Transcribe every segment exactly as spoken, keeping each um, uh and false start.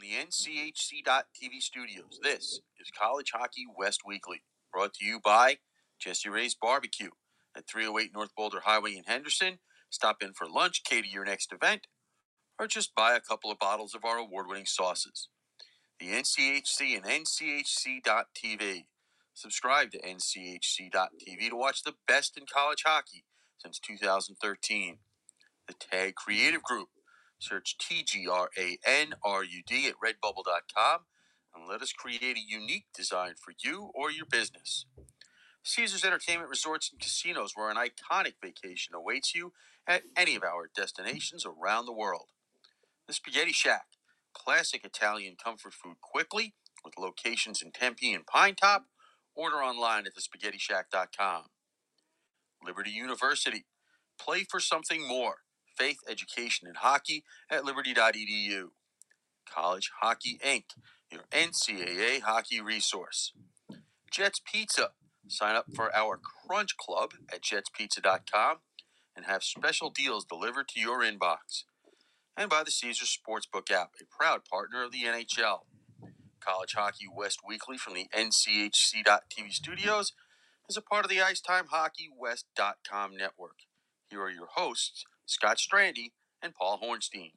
the N C H C dot T V studios, this is College Hockey West Weekly, brought to you by Jesse Ray's Barbecue at three oh eight North Boulder Highway in Henderson. Stop in for lunch, cater your next event, or just buy a couple of bottles of our award-winning sauces. The N C H C and N C H C dot T V. Subscribe to N C H C dot T V to watch the best in college hockey since two thousand thirteen. The Tag Creative Group. Search T G R A N R U D at redbubble dot com and let us create a unique design for you or your business. Caesars Entertainment Resorts and Casinos, where an iconic vacation awaits you at any of our destinations around the world. The Spaghetti Shack. Classic Italian comfort food quickly with locations in Tempe and Pine Top. Order online at the spaghetti shack dot com. Liberty University. Play for something more. Faith, education, and hockey at liberty dot e d u. College Hockey Incorporated, your N C double A hockey resource. Jets Pizza. Sign up for our Crunch Club at jets pizza dot com and have special deals delivered to your inbox. And by the Caesars Sportsbook app, a proud partner of the N H L. College Hockey West Weekly from the N C H C dot T V studios is a part of the Icetime Hockey West dot com network. Here are your hosts, Scott Strandy and Paul Hornstein.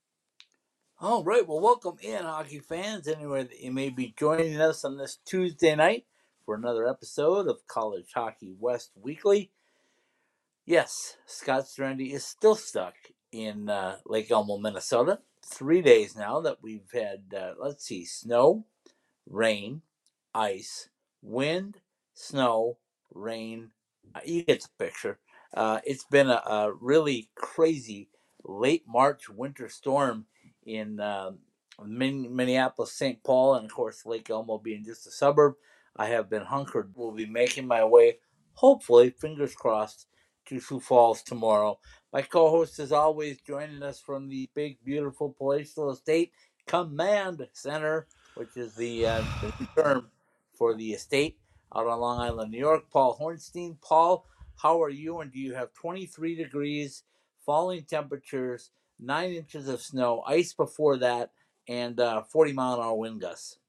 All right, well, welcome in, hockey fans, anywhere that you may be joining us on this Tuesday night for another episode of College Hockey West Weekly. Yes, Scott Strandy is still stuck in uh, Lake Elmo, Minnesota. Three days now that we've had, uh, let's see, snow, rain, ice, wind, snow, rain. Uh, you get the picture. Uh, it's been a, a really crazy late March winter storm in um, Min- Minneapolis, Saint Paul, and of course Lake Elmo being just a suburb. I have been hunkered. Will be making my way, hopefully, fingers crossed, to Sioux Falls tomorrow. My co-host is always joining us from the big, beautiful Palatial Estate Command Center, which is the, uh, the new term for the estate out on Long Island, New York. Paul Hornstein. Paul, how are you? And do you have twenty-three degrees, falling temperatures, nine inches of snow, ice before that, and uh, forty mile an hour wind gusts?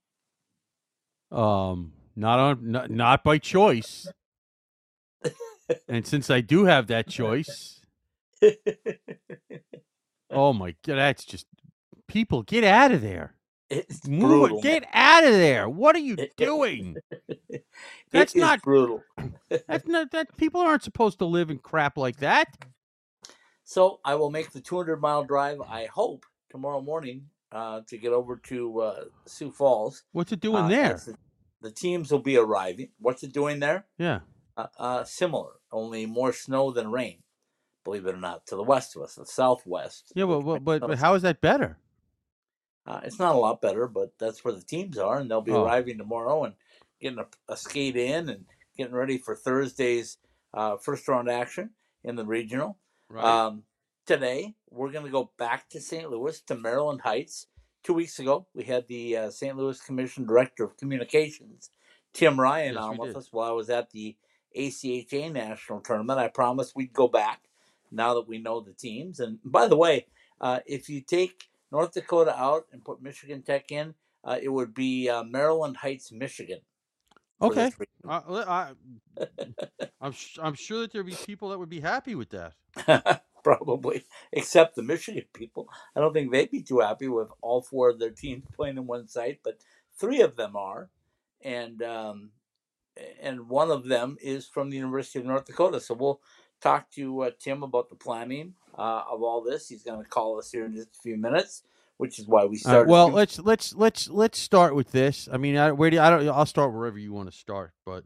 Um, not on, not, not by choice. And since I do have that choice, oh my God, that's just people get out of there. It's Move brutal. it. Get out of there. What are you doing? That's it is not brutal. That's not that people aren't supposed to live in crap like that. So I will make the two hundred mile drive, I hope, tomorrow morning uh, to get over to uh, Sioux Falls. What's it doing uh, there? as The, the teams will be arriving. What's it doing there? Yeah. Uh, uh, similar, only more snow than rain, believe it or not, to the west of us, the southwest. Yeah, but but, but, but how is that better? Uh, it's not a lot better, but that's where the teams are, and they'll be Oh. arriving tomorrow and getting a, a skate in and getting ready for Thursday's uh, first round action in the regional. Right. Um, today, we're going to go back to Saint Louis, to Maryland Heights. Two weeks ago, we had the uh, Saint Louis Commission Director of Communications, Tim Ryan, Yes, on we with did. us while I was at the A C H A National Tournament. I promised we'd go back now that we know the teams. And by the way, uh, if you take North Dakota out and put Michigan Tech in, uh, it would be uh, Maryland Heights, Michigan. Okay. Uh, I, I'm I'm sure that there'd be people that would be happy with that. Probably, except the Michigan people. I don't think they'd be too happy with all four of their teams playing in one site, but three of them are, and um, and one of them is from the University of North Dakota. So we'll talk to uh, Tim about the planning uh, of all this. He's going to call us here in just a few minutes, which is why we started. Uh, well, let's let's let's let's start with this. I mean, I, where do you, I don't? I'll start wherever you want to start, but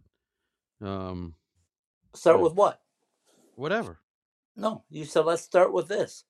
um, start with what? Whatever. No, you said let's start with this.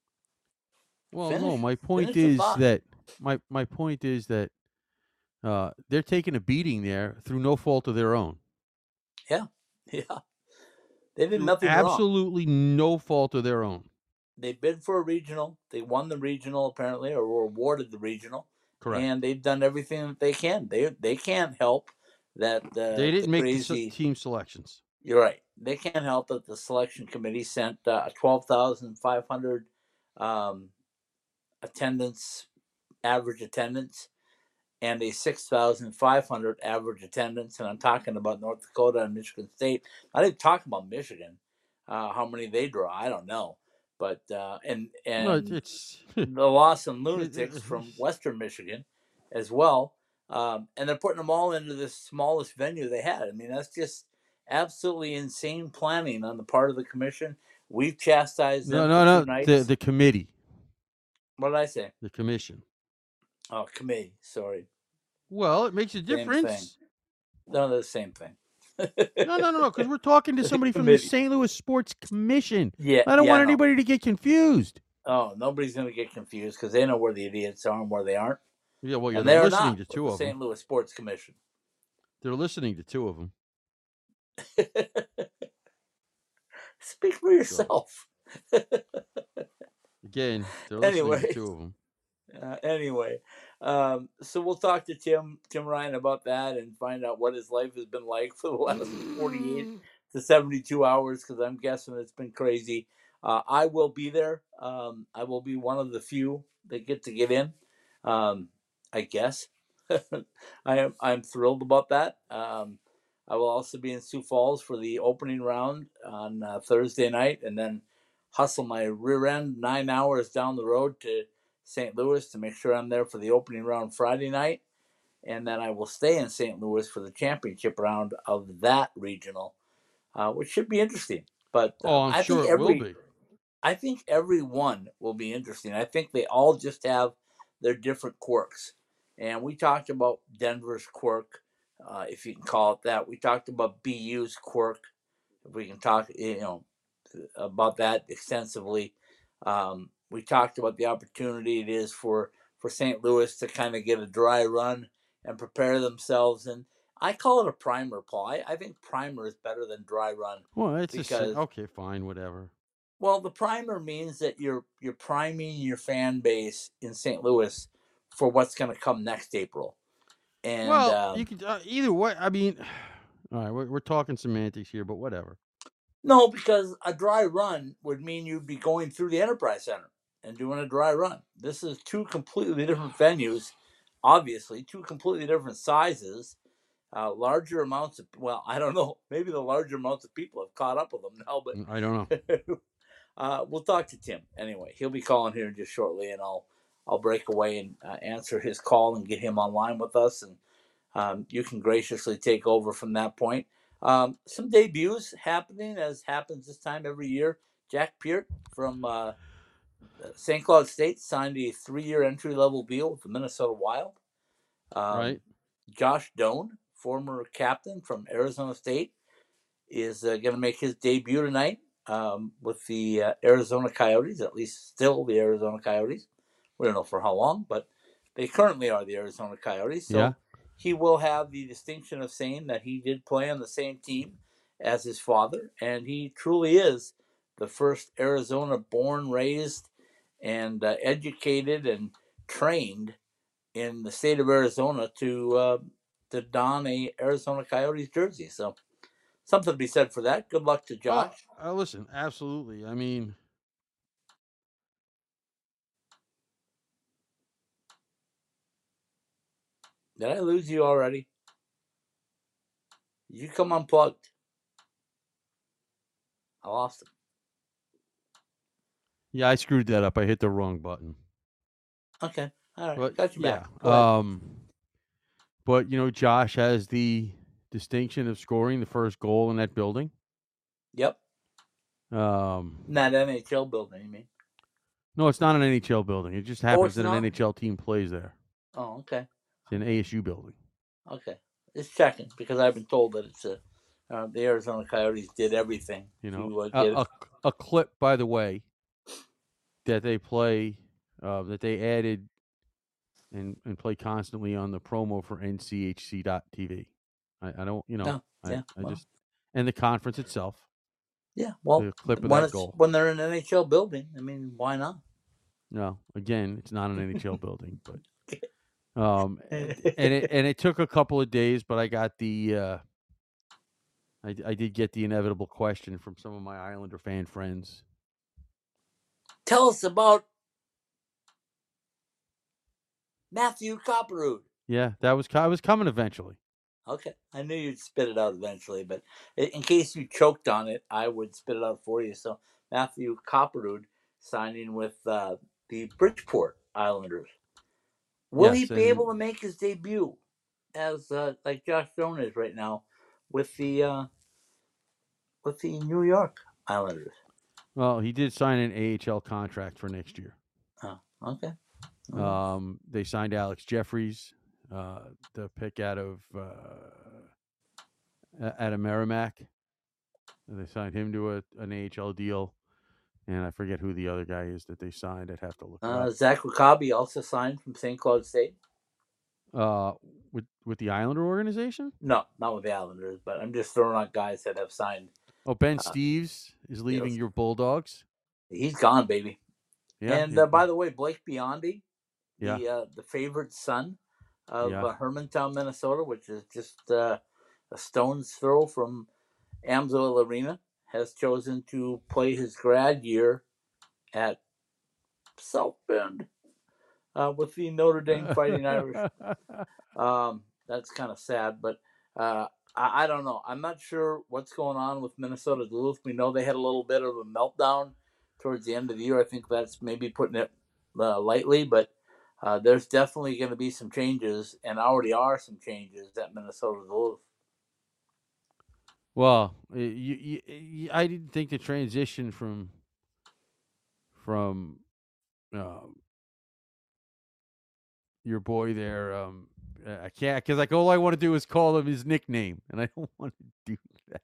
Well, finish, no. My point is that my my point is that uh, they're taking a beating there through no fault of their own. Yeah, yeah. They did through nothing absolutely wrong. Absolutely no fault of their own. They bid for a regional. They won the regional apparently, or were awarded the regional. Correct. And they've done everything that they can. They they can't help that uh, they didn't the make crazy, the team selections. You're right. They can't help that the selection committee sent uh, a twelve thousand five hundred um, attendance average attendance and a six thousand five hundred average attendance. And I'm talking about North Dakota and Michigan State. I didn't talk about Michigan, uh, how many they draw. I don't know. But, uh, and, No, it, and it's the Lawson it- Lunatics it- from Western Michigan as well. Um, and they're putting them all into the smallest venue they had. I mean, that's just absolutely insane planning on the part of the commission. We've chastised no, them no, for no. two nights. The the committee, What did I say? the commission. Oh, committee. Sorry. Well, it makes a Same difference. thing. No, they're the same thing. No, no, no, no. Because we're talking to somebody from the Committee. Saint Louis Sports Commission. Yeah, I don't yeah, want I know. anybody to get confused. Oh, nobody's going to get confused because they know where the idiots are and where they aren't. Yeah, well, you're And they're listening not to with two the of them. Saint Louis Sports Commission. They're listening to two of them. Speak for yourself. Again, they're listening Anyway. to two of them. Uh, anyway, um, so we'll talk to Tim Tim Ryan about that and find out what his life has been like for the last forty-eight to seventy-two hours, because I'm guessing it's been crazy. Uh, I will be there. Um, I will be one of the few that get to get in. Um, I guess I am. I'm thrilled about that. Um, I will also be in Sioux Falls for the opening round on uh, Thursday night, and then hustle my rear end nine hours down the road to Saint Louis to make sure I'm there for the opening round Friday night, and then I will stay in Saint Louis for the championship round of that regional, uh, which should be interesting. But um, Oh, I'm I sure think it every, will be. I think every one will be interesting. I think they all just have their different quirks, and we talked about Denver's quirk, uh, if you can call it that. We talked about B U's quirk, if we can talk, you know, about that extensively. Um, we talked about the opportunity it is for, for Saint Louis to kind of get a dry run and prepare themselves. And I call it a primer, Paul. I, I think primer is better than dry run. Well, it's because, a, okay, fine, whatever. Well, the primer means that you're you're priming your fan base in Saint Louis for what's going to come next April. And well, um, you could uh, either way. I mean, all right, we're, we're talking semantics here, but whatever. No, because a dry run would mean you'd be going through the Enterprise Center and doing a dry run. This is two completely different venues, obviously, two completely different sizes, uh, larger amounts of, well, I don't know, maybe the larger amounts of people have caught up with them now, but I don't know. uh, we'll talk to Tim anyway. He'll be calling here just shortly, and I'll I'll break away and uh, answer his call and get him online with us, and um, you can graciously take over from that point. Um, some debuts happening, as happens this time every year. Jack Peart from uh, Saint Cloud State signed a three-year entry-level deal with the Minnesota Wild. Um, Right. Josh Doan, former captain from Arizona State, is uh, going to make his debut tonight um, with the uh, Arizona Coyotes, at least still the Arizona Coyotes. We don't know for how long, but they currently are the Arizona Coyotes. So Yeah. he will have the distinction of saying that he did play on the same team as his father, and he truly is the first Arizona born, raised, and uh, educated and trained in the state of Arizona to uh, to don a Arizona Coyotes jersey. So something to be said for that. Good luck to Josh. Oh, uh, listen, absolutely. I mean, Did I lose you already? Did you come unplugged? I lost him. yeah, I screwed that up. I hit the wrong button. Okay. All right. But Got you yeah, back. Go ahead. um, but you know, Josh has the distinction of scoring the first goal in that building. Yep. Um, Not N H L building, you mean? no, it's not an N H L building. It just happens it's that an not? N H L team plays there. Oh, okay. It's an A S U building. Okay. Just checking because I've been told that it's a uh, the Arizona Coyotes did everything. You know, to, uh, a, get a, a clip, by the way, that they play, uh, that they added and, and play constantly on the promo for N C H C dot T V. I, I don't, you know, No, I, yeah, I well. just, and the conference itself. Yeah, well, the clip of when that it's goal. when they're in an N H L building, I mean, why not? No, again, it's not an N H L building, but um, and it and it took a couple of days, but I got the, uh, I I did get the inevitable question from some of my Islander fan friends. Tell us about Matthew Copperwood. Yeah, that was I was coming eventually. Okay, I knew you'd spit it out eventually, but in case you choked on it, I would spit it out for you. So Matthew Copperwood signing with uh, the Bridgeport Islanders. Will Yes, he be and able to make his debut as uh, like Josh Stone is right now with the uh, with the New York Islanders? well, he did sign an A H L contract for next year. Oh, okay. Um, they signed Alex Jeffries, uh, the pick out of uh, out of Merrimack. They signed him to a, an A H L deal, and I forget who the other guy is that they signed. I'd have to look it Uh, up. Zach Wakabi also signed from Saint Cloud State. Uh, with with the Islander organization? No, not with the Islanders, but I'm just throwing out guys that have signed. Oh, Ben uh, Steves is leaving yes. your Bulldogs. He's gone, baby. Yeah. And uh, by the way, Blake Biondi, the yeah. uh, the favorite son of yeah. uh, Hermantown, Minnesota, which is just uh, a stone's throw from Amsoil Arena, has chosen to play his grad year at South Bend uh, with the Notre Dame Fighting Irish. Um, that's kind of sad, but uh, I, I don't know. I'm not sure what's going on with Minnesota Duluth. We know they had a little bit of a meltdown towards the end of the year. I think that's maybe putting it uh, lightly, but uh, there's definitely going to be some changes, and already are some changes at Minnesota Duluth. Well, you, you, you, I didn't think the transition from from um, your boy there. Um, I can't because like all I want to do is call him his nickname, and I don't want to do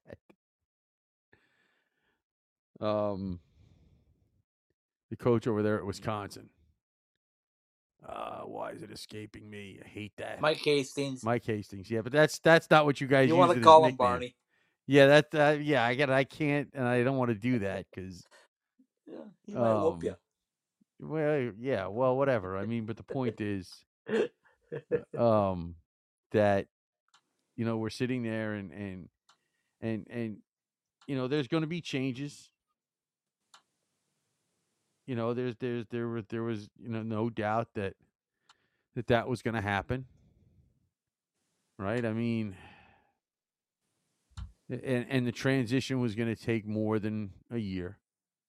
that. Um, the coach over there at Wisconsin. Uh, why is it escaping me? I hate that. Mike Hastings. Mike Hastings. Yeah, but that's that's not what you guys. You want to call him Barney? Yeah, that. Uh, yeah, I get. I can't, and I don't want to do that because. Yeah, he might um, whoop you. Well, yeah. Well, whatever. I mean, but the point is, um, that you know we're sitting there and and and and you know there's going to be changes. You know, there's there's there was there was you know no doubt that that that was going to happen. Right? I mean, and and the transition was going to take more than a year.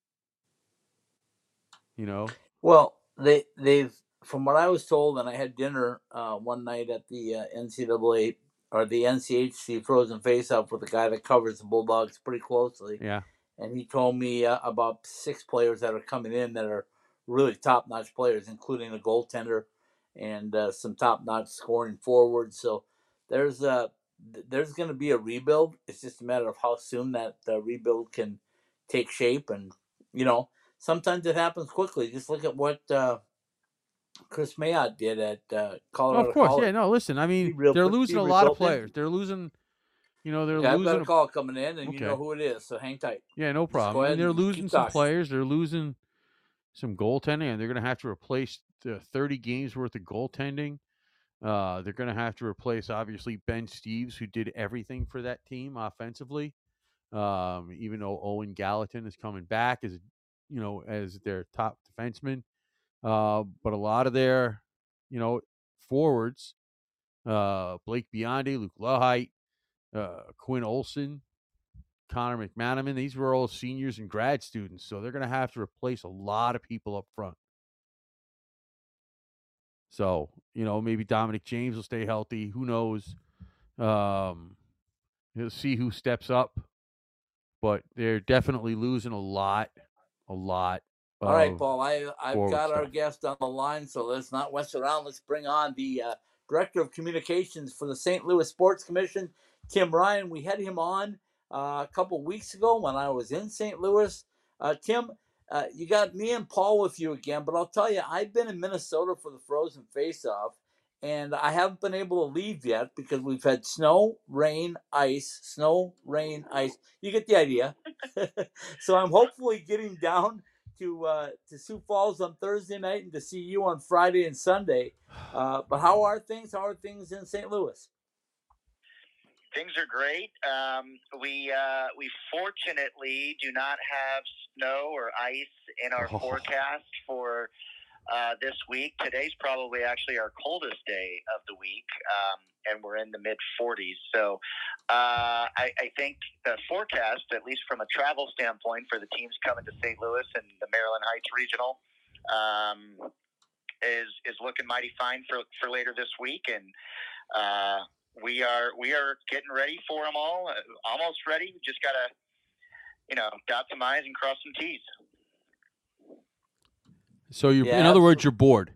You know. Well, they they've from what I was told, and I had dinner uh, one night at the uh, N C double A or the N C H C Frozen Face-Off with a guy that covers the Bulldogs pretty closely. Yeah. And he told me uh, about six players that are coming in that are really top-notch players, including a goaltender and uh, some top-notch scoring forwards. So there's uh, there's going to be a rebuild. It's just a matter of how soon that uh, rebuild can take shape. And, you know, sometimes it happens quickly. Just look at what uh, Chris Mayotte did at uh, Colorado. Oh, of course, College. yeah. No, listen. I mean, they're losing a lot of players. They're losing, you know, they're okay, losing. I've got a call coming in, and okay. you know who it is, so hang tight. Yeah, no problem. And they're and losing some players. They're losing some goaltending, and they're going to have to replace the thirty games worth of goaltending. Uh, they're going to have to replace, obviously, Ben Steves, who did everything for that team offensively. Um, even though Owen Gallatin is coming back as, you know, as their top defenseman. Uh, but a lot of their, you know, forwards, uh, Blake Biondi, Luke Lahite, uh, Quinn Olson, Connor McManaman, these were all seniors and grad students. So they're going to have to replace a lot of people up front. So, you know, maybe Dominic James will stay healthy. Who knows? Um, you'll see who steps up. But they're definitely losing a lot, a lot. All right, Paul, I, I've got stuff. our guest on the line, so let's not mess around. Let's bring on the uh, Director of Communications for the Saint Louis Sports Commission, Tim Ryan. We had him on uh, a couple weeks ago when I was in Saint Louis. Uh, Tim, uh, you got me and Paul with you again, but I'll tell you, I've been in Minnesota for the Frozen Face-Off, and I haven't been able to leave yet because we've had snow, rain, ice, snow, rain, ice. You get the idea. So I'm hopefully getting down to uh, to Sioux Falls on Thursday night and to see you on Friday and Sunday. Uh, but how are things? How are things in Saint Louis? Things are great. Um, we uh, we fortunately do not have snow or ice in our oh. forecast for uh, this week. Today's probably actually our coldest day of the week, um, and we're in the mid forties. So uh, I, I think the forecast, at least from a travel standpoint, for the teams coming to Saint Louis and the Maryland Heights Regional, um, is is looking mighty fine for, for later this week, and uh, we are we are getting ready for them all. Uh, almost ready. We just gotta, you know, dot some I's and cross some T's. So you're, Yeah, in other words, you're bored.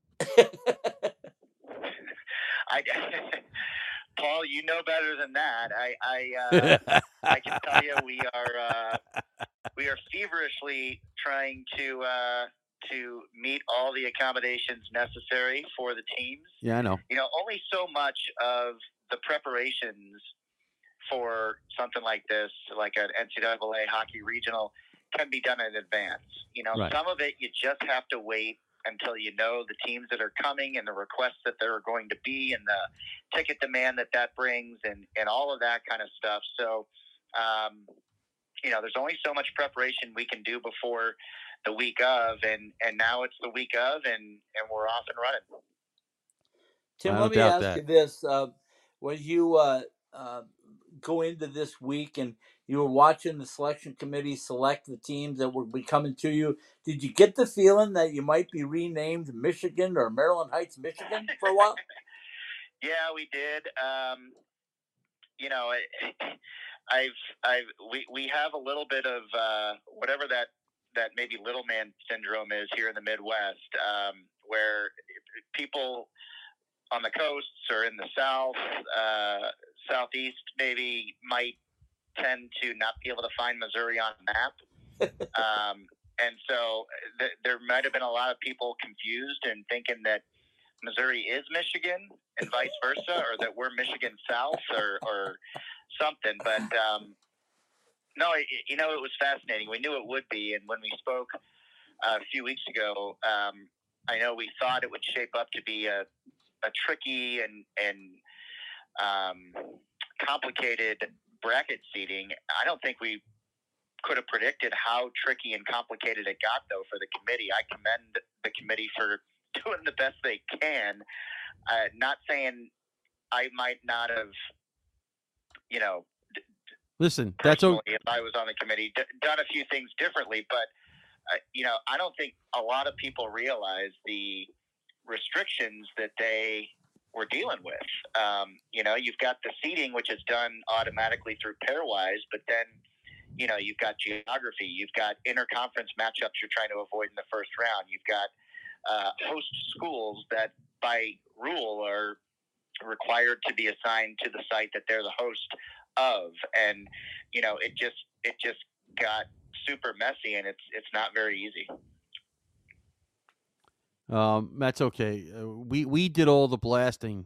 I, Paul, you know better than that. I I, uh, I can tell you we are uh, we are feverishly trying to uh, to meet all the accommodations necessary for the teams. Yeah, I know. You know, only so much of the preparations for something like this, like an N C double A hockey regional, can be done in advance. You know, Right. some of it you just have to wait until you know the teams that are coming and the requests that there are going to be and the ticket demand that that brings and, and all of that kind of stuff. So, um, you know, there's only so much preparation we can do before the week of, and, and now it's the week of, and, and we're off and running. Tim, I let don't me doubt ask that. you this: uh, when you uh, uh, go into this week and you were watching the selection committee select the teams that would be coming to you, did you get the feeling that you might be renamed Michigan or Maryland Heights, Michigan, for a while? Yeah, we did. Um, you know, I, I've, I've, we, we have a little bit of uh, whatever that, that maybe little man syndrome is here in the Midwest, um, where people on the coasts or in the South, uh, Southeast, maybe might tend to not be able to find Missouri on the map. um, and so th- there might have been a lot of people confused and thinking that Missouri is Michigan and vice versa, or that we're Michigan South or, or something. But um, no, it, you know, it was fascinating. We knew it would be. And when we spoke uh, a few weeks ago, um, I know we thought it would shape up to be a, a tricky and, and um, complicated bracket seeding. I don't think we could have predicted how tricky and complicated it got, though, for the committee. I commend the committee for doing the best they can. Uh, not saying I might not have, you know, Listen, that's personally, okay. if I was on the committee, d- done a few things differently. But, uh, you know, I don't think a lot of people realize the restrictions that they were dealing with. Um, you know, you've got the seeding, which is done automatically through pairwise, but then, you know, you've got geography, you've got interconference matchups you're trying to avoid in the first round. You've got uh, host schools that by rule are required to be assigned to the site that they're the host of. And, you know, it just, it just got super messy, and it's, it's not very easy. Um, that's okay. Uh, we we did all the blasting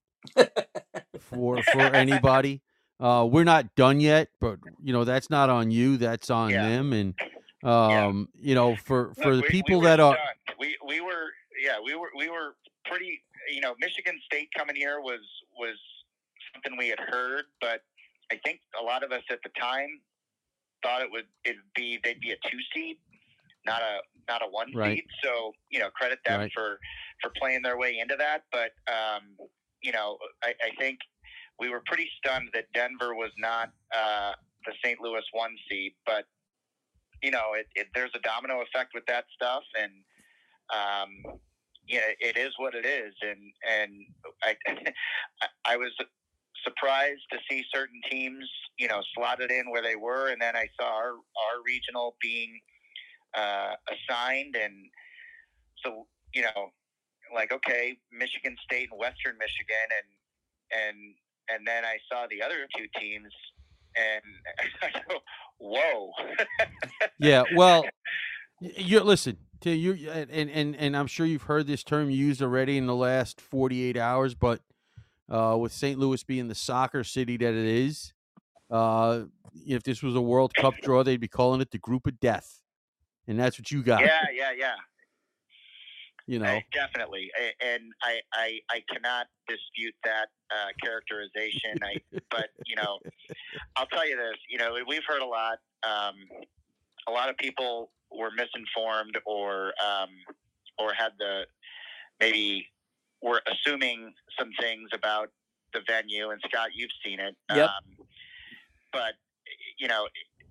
for for anybody. Uh, we're not done yet, but you know that's not on you. That's on Yeah. them. And um, you know, for for Look, the we, people we were that are stunned. we we were yeah we were we were pretty, you know, Michigan State coming here was was something we had heard, but I think a lot of us at the time thought it would it'd be they'd be a two seed, not a not a one Right. seed. So, you know, credit them Right. for for playing their way into that. But um, you know, I, I think we were pretty stunned that Denver was not uh, the Saint Louis one seed. But you know, it, it there's a domino effect with that stuff, and um, yeah, it is what it is. And and I I was surprised to see certain teams, you know, slotted in where they were, and then I saw our our regional being uh, assigned, and so, you know, like, okay, Michigan State and Western Michigan, and and and then I saw the other two teams, and I go, whoa. yeah. Well, you listen to you, and and and I'm sure you've heard this term used already in the last forty-eight hours, but uh, with Saint Louis being the soccer city that it is, uh, if this was a World Cup draw, they'd be calling it the Group of Death, and that's what you got. Yeah, yeah, yeah. You know, I, definitely, I, and I, I, I cannot dispute that uh, characterization. I, but you know, I'll tell you this. You know, we've heard a lot. Um, a lot of people were misinformed or um, or had the maybe were assuming some things about the venue. And Scott, you've seen it. Yep. Um, but you know,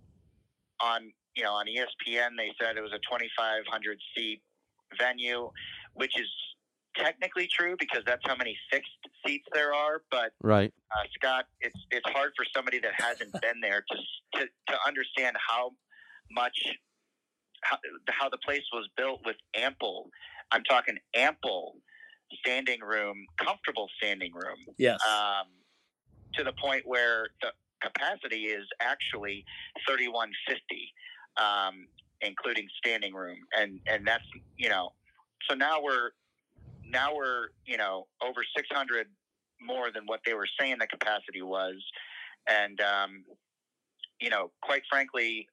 on you know on E S P N they said it was a twenty-five hundred seat venue, which is technically true because that's how many fixed seats there are. But right, uh, Scott, it's it's hard for somebody that hasn't been there to to to understand how much how, how the place was built with ample. I'm talking ample standing room, comfortable standing room. Yes. Um, to the point where the capacity is actually thirty-one fifty, um, including standing room, and and that's you know, so now we're now we're you know over six hundred more than what they were saying the capacity was, and um, you know, quite frankly,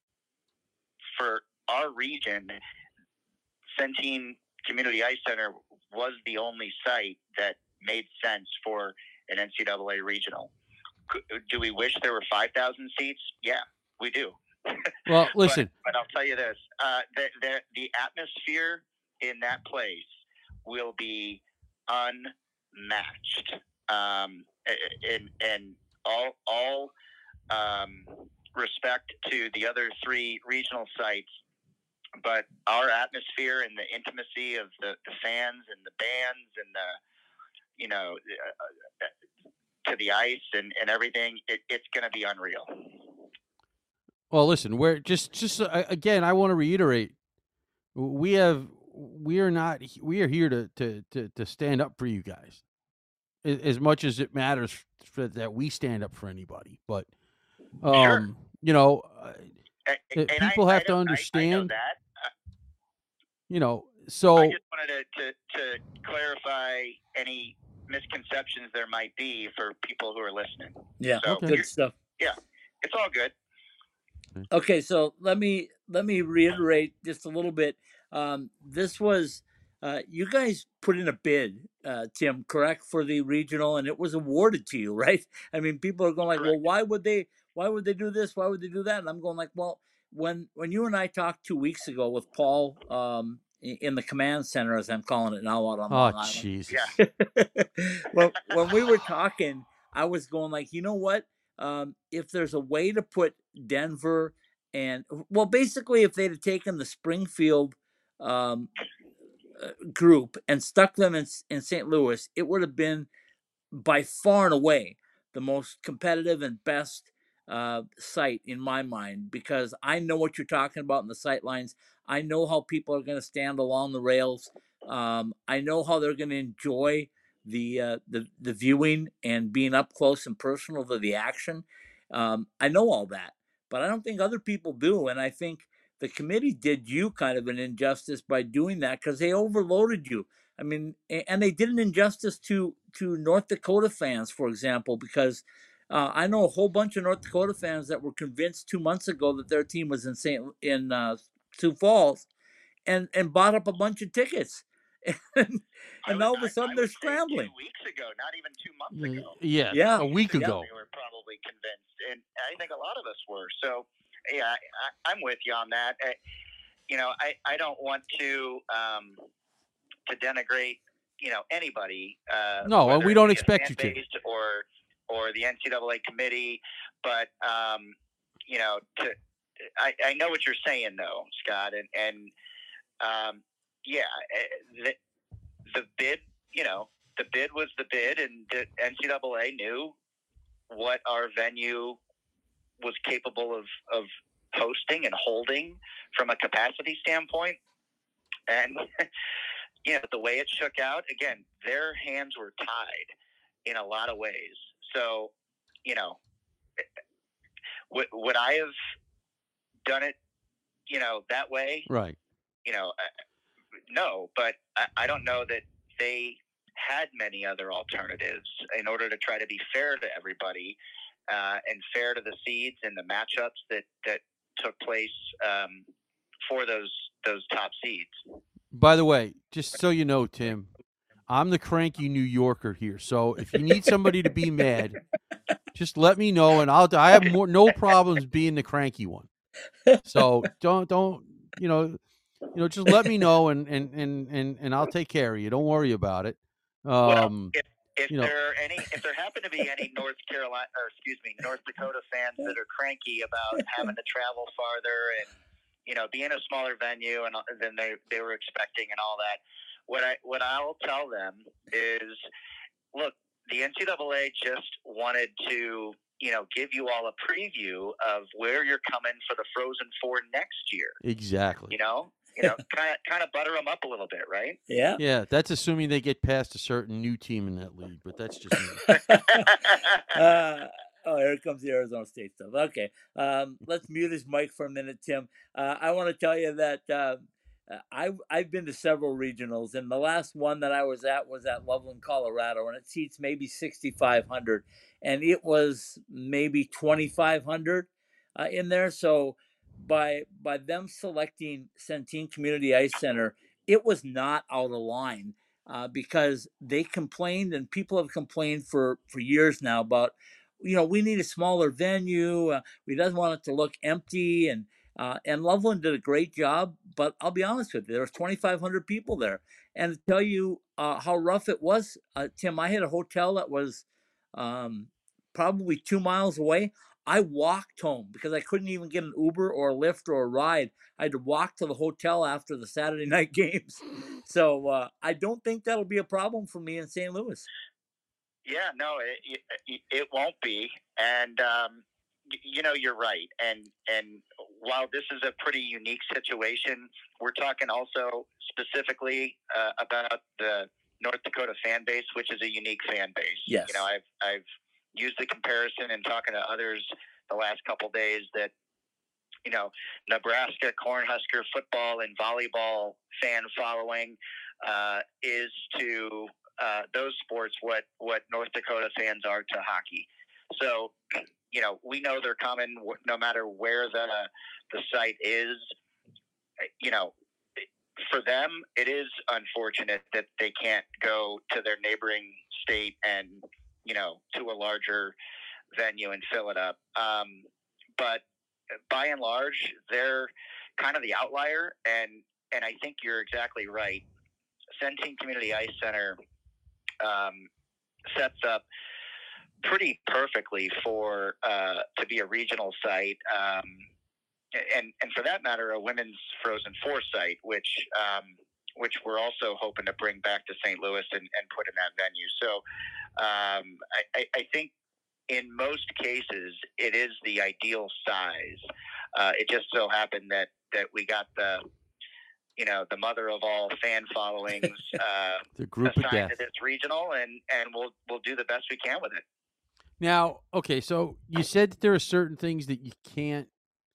for our region, Centene Community Ice Center was the only site that made sense for an N C double A regional. Do we wish there were five thousand seats? Yeah, we do. well, listen. But, but I'll tell you this, uh, the, the, the atmosphere in that place will be unmatched. Um, and, and all, all um, respect to the other three regional sites, but our atmosphere and the intimacy of the, the fans and the bands and the, you know, uh, to the ice and, and everything, it, it's going to be unreal. Well, listen, we're just, just uh, again, I want to reiterate, we have, we are not, we are here to, to, to, to stand up for you guys as, as much as it matters for, that we stand up for anybody. But, um, Sure. you know, uh, and, and people I, have I to I, understand, I know that. you know, so I just wanted to, to, to clarify any misconceptions there might be for people who are listening. Yeah. So, Okay. Good stuff. Yeah, it's all good. Okay, so let me let me reiterate just a little bit. Um, this was uh, you guys put in a bid, uh, Tim, correct, for the regional, and it was awarded to you, right? I mean, people are going like, Correct. well, why would they? Why would they do this? Why would they do that? And I'm going like, well, when when you and I talked two weeks ago with Paul um, in the command center, as I'm calling it now, out on oh, Long Island. Jesus. Yeah. when when we were talking, I was going like, you know what? Um, if there's a way to put Denver and well, basically, if they'd have taken the Springfield um, uh, group and stuck them in in Saint Louis, it would have been by far and away the most competitive and best uh, site in my mind, because I know what you're talking about in the sight lines. I know how people are going to stand along the rails. Um, I know how they're going to enjoy the, uh, the the viewing and being up close and personal to the action. Um, I know all that, but I don't think other people do. And I think the committee did you kind of an injustice by doing that because they overloaded you. I mean, and they did an injustice to to North Dakota fans, for example, because uh, I know a whole bunch of North Dakota fans that were convinced two months ago that their team was in Saint in uh, Sioux Falls, and and bought up a bunch of tickets, and, and would, all of a sudden I, I they're would say scrambling. Two weeks ago, not even two months ago. Yeah, Yeah. a week Yeah. ago. They were probably convinced, and I think a lot of us were. So, yeah, I, I, I'm with you on that. I, you know, I, I don't want to um, to denigrate, you know, anybody. Uh, No, and whether we it don't be a expect you to. fan-based Or or the N C double A committee, but um, you know, to I, I know what you're saying though, Scott, and and um, yeah, the, the bid, you know, the bid was the bid, and the N C double A knew what our venue was capable of of hosting and holding from a capacity standpoint, and you know, the way it shook out, again, their hands were tied in a lot of ways. So, you know, would, would I have done it, you know, that way? Right. You know, uh, no, but I, I don't know that they had many other alternatives in order to try to be fair to everybody uh, and fair to the seeds and the matchups that, that took place um, for those those top seeds. By the way, just so you know, Tim, I'm the cranky New Yorker here. So if you need somebody to be mad, just let me know, and I'll. I have more no problems being the cranky one. So don't don't you know? you know, just let me know, and and and and, and I'll take care of you. Don't worry about it. Well, Um, if if you know, there are any, if there happen to be any North Carolina, or excuse me, North Dakota fans that are cranky about having to travel farther and, you know, be in a smaller venue and than they they were expecting and all that, what I what I'll tell them is, look, the N C double A just wanted to, you know, give you all a preview of where you're coming for the Frozen Four next year. exactly. You know, you know, kind of kind of butter them up a little bit, right? Yeah. Yeah, that's assuming they get past a certain new team in that league, but that's just me. uh, oh, here comes the Arizona State stuff. Okay, um, let's mute his mic for a minute, Tim. Uh, I want to tell you that uh, I've I've been to several regionals, and the last one that I was at was at Loveland, Colorado, and it seats maybe sixty-five hundred, and it was maybe twenty-five hundred uh, in there. So by by them selecting Centene Community Ice Center, it was not out of line. Uh, because they complained, and people have complained for, for years now about, you know, we need a smaller venue. Uh, we doesn't want it to look empty. And uh, and Loveland did a great job. But I'll be honest with you, there was twenty-five hundred people there. And to tell you uh, how rough it was, uh, Tim, I had a hotel that was um, probably two miles away. I walked home because I couldn't even get an Uber or a Lyft or a ride. I had to walk to the hotel after the Saturday night games. So uh, I don't think that'll be a problem for me in Saint Louis. Yeah, no, it, it, it won't be. And, um, you know, you're right. And, and while this is a pretty unique situation, we're talking also specifically uh, about the North Dakota fan base, which is a unique fan base. Yes. You know, I've, I've used the comparison and talking to others the last couple of days that, you know, Nebraska Cornhusker football and volleyball fan following uh, is to uh, those sports what, what North Dakota fans are to hockey. So, you know, we know they're coming no matter where the the site is. You know, for them, it is unfortunate that they can't go to their neighboring state and, you know, to a larger venue and fill it up. Um, but by and large, they're kind of the outlier. And, and I think you're exactly right. Centene Community Ice Center um, sets up pretty perfectly for uh, to be a regional site. Um, and, and for that matter, a women's Frozen Four site, which um, which we're also hoping to bring back to Saint Louis and, and put in that venue. So um, I, I think in most cases, it is the ideal size. Uh, it just so happened that, that we got the, you know, the mother of all fan followings uh, the group of assigned death. to this regional, and, and we'll we'll do the best we can with it. Now, okay, so you said that there are certain things that you can't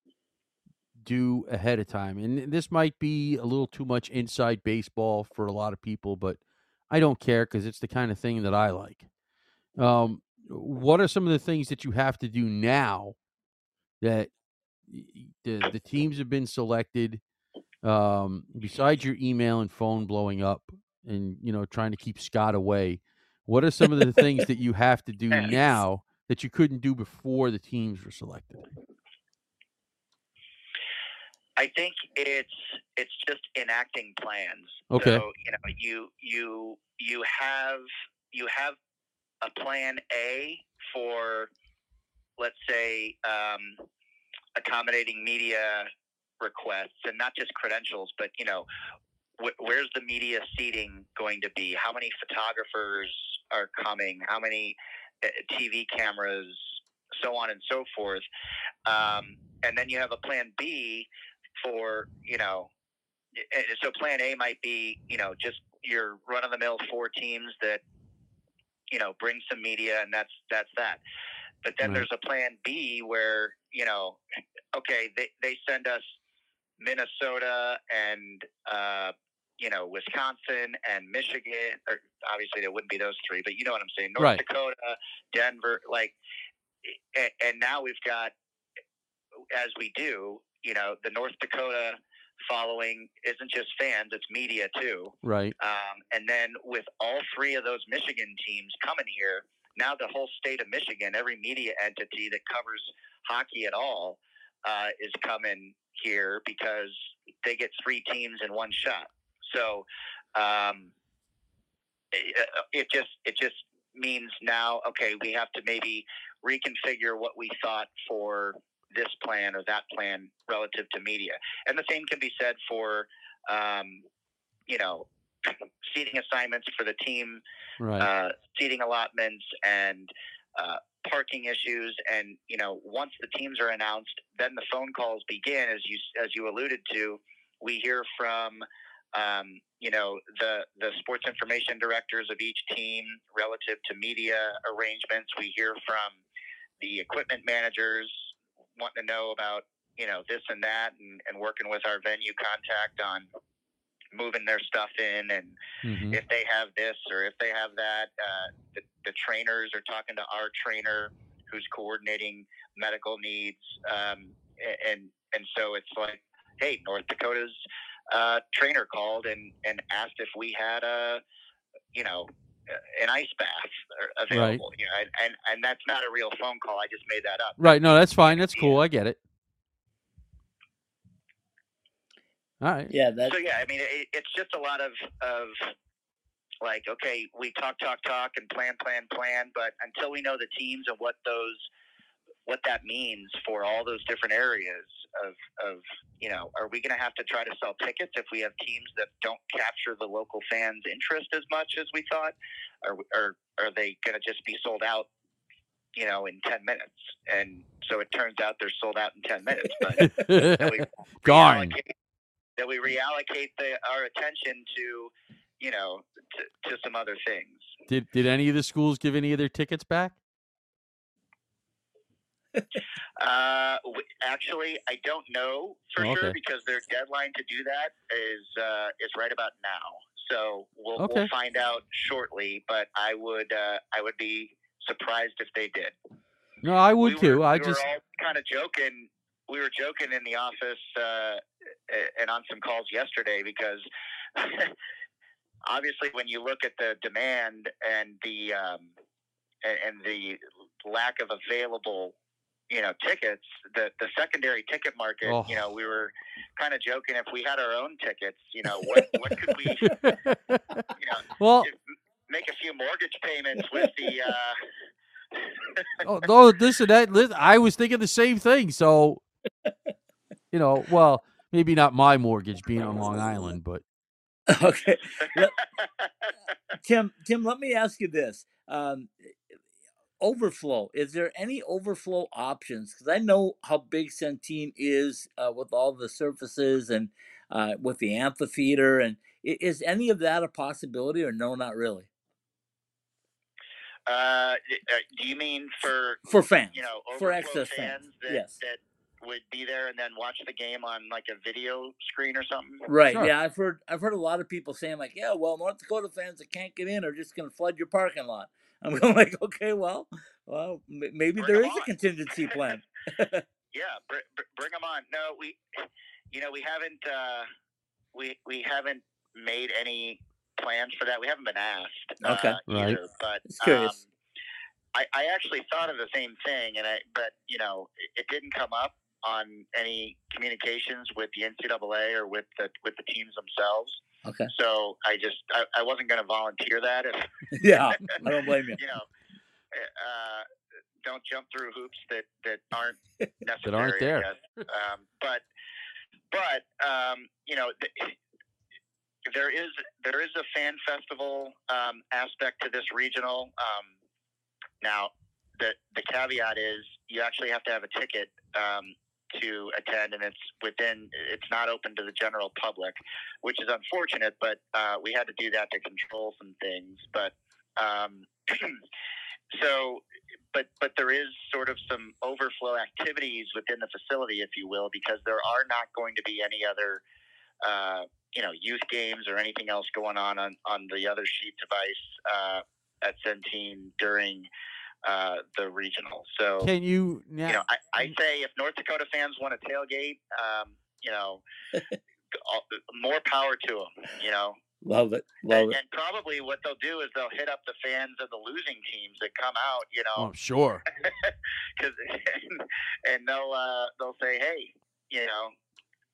do ahead of time, and this might be a little too much inside baseball for a lot of people, but I don't care because it's the kind of thing that I like. Um, what are some of the things that you have to do now that the the teams have been selected? Um, besides your email and phone blowing up, and you know trying to keep Scott away, what are some of the things that you have to do now that you couldn't do before the teams were selected? I think it's it's just enacting plans. Okay. So you know, you you you have you have a plan A for, let's say, um, accommodating media requests, and not just credentials, but you know, wh- where's the media seating going to be? How many photographers are coming? How many uh, T V cameras? So on and so forth. Um, and then you have a plan B for, you know, so plan A might be, you know, just your run of the mill four teams that, you know, bring some media, and that's, that's that. But then Right. there's a plan B where, you know, okay, they, they send us Minnesota and, uh, you know, Wisconsin and Michigan, or obviously there wouldn't be those three, but you know what I'm saying? North Right. Dakota, Denver, like, and, and now we've got, as we do, you know, the North Dakota following isn't just fans, it's media too. Right. Um, and then with all three of those Michigan teams coming here, now the whole state of Michigan, every media entity that covers hockey at all, uh, is coming here because they get three teams in one shot. So um, it, it just it just means now, okay, we have to maybe reconfigure what we thought for this plan or that plan relative to media. And the same can be said for, um, you know, seating assignments for the team, Right. uh, seating allotments, and uh, parking issues. And, you know, once the teams are announced, then the phone calls begin, as you as you alluded to. We hear from, um, you know, the, the sports information directors of each team relative to media arrangements. We hear from the equipment managers wanting to know about, you know, this and that, and, and working with our venue contact on moving their stuff in, and Mm-hmm. if they have this or if they have that. Uh, the, the trainers are talking to our trainer who's coordinating medical needs. Um, and, and so it's like, hey, North Dakota's uh, trainer called and, and asked if we had a, you know, an ice bath available. Right. You know, and, and, and that's not a real phone call. I just made that up. Right. No, that's fine. That's cool. I get it. All right. Yeah, that. So yeah, I mean, it, it's just a lot of of like, okay, we talk, talk, talk, and plan, plan, plan, but until we know the teams and what those, what that means for all those different areas of, of you know, are we going to have to try to sell tickets if we have teams that don't capture the local fans' interest as much as we thought? Or, or are they going to just be sold out, you know, in ten minutes? And so it turns out they're sold out in ten minutes. But that we Darn. reallocate, that we reallocate the, our attention to, you know, to, to some other things. Did Did any of the schools give any of their tickets back? Uh, w- actually, I don't know for Oh, okay. sure because their deadline to do that is uh, is right about now. So we'll Okay. we'll find out shortly. But I would uh, I would be surprised if they did. No, I would we too. Were, I we just were all kind of joking. We were joking in the office uh, and on some calls yesterday because obviously when you look at the demand and the um, and, and the lack of available, you know, tickets, the, the secondary ticket market, Oh. you know, we were kind of joking if we had our own tickets, you know, what, what could we, you know, well, make a few mortgage payments with the, uh, oh, no, this and that. Listen, I was thinking the same thing. So, you know, well, maybe not my mortgage being on Long Island, but Okay. Let, Tim, Tim, let me ask you this. Um, overflow. Is there any overflow options? Because I know how big Centene is uh, with all the surfaces and uh, with the amphitheater. And i- is any of that a possibility or no, not really? uh, do you mean for, For fans, you know, for overflow excess fans, fans, that, yes. that would be there and then watch the game on like a video screen or something? Right. Sure. Yeah, I've heard I've heard a lot of people saying like, yeah, well, North Dakota fans that can't get in are just going to flood your parking lot. I'm going like, okay, well, well, m- maybe Bring there them is a on. contingency plan. Yeah, br- br- bring them on. No, we, you know, we haven't, uh, we we haven't made any plans for that. We haven't been asked uh, Okay. Right. either. But Just curious. um, I, I actually thought of the same thing, and I, but you know, it, it didn't come up on any communications with the N C double A or with the with the teams themselves. Okay. So I just I, I wasn't going to volunteer that. If, Yeah, I don't blame you. you know, uh, don't jump through hoops that, that aren't necessary. that aren't there. I guess. Um, but but um, you know, th- there is there is a fan festival um, aspect to this regional. Um, now, the the caveat is you actually have to have a ticket um, to attend, and it's within. It's not open to the general public, which is unfortunate. But uh, we had to do that to control some things. But um, so. But but there is sort of some overflow activities within the facility, if you will, because there are not going to be any other, uh, you know, youth games or anything else going on on, on the other sheet device uh, at Centene during uh, the regional. So, Can you now? you know, I, I say if North Dakota fans want to tailgate, um, you know, all, more power to them, you know. Love it. Love and, it. and probably what they'll do is they'll hit up the fans of the losing teams that come out, you know. Oh, I'm sure. Cause, and, and they'll uh, they'll say, hey, you know,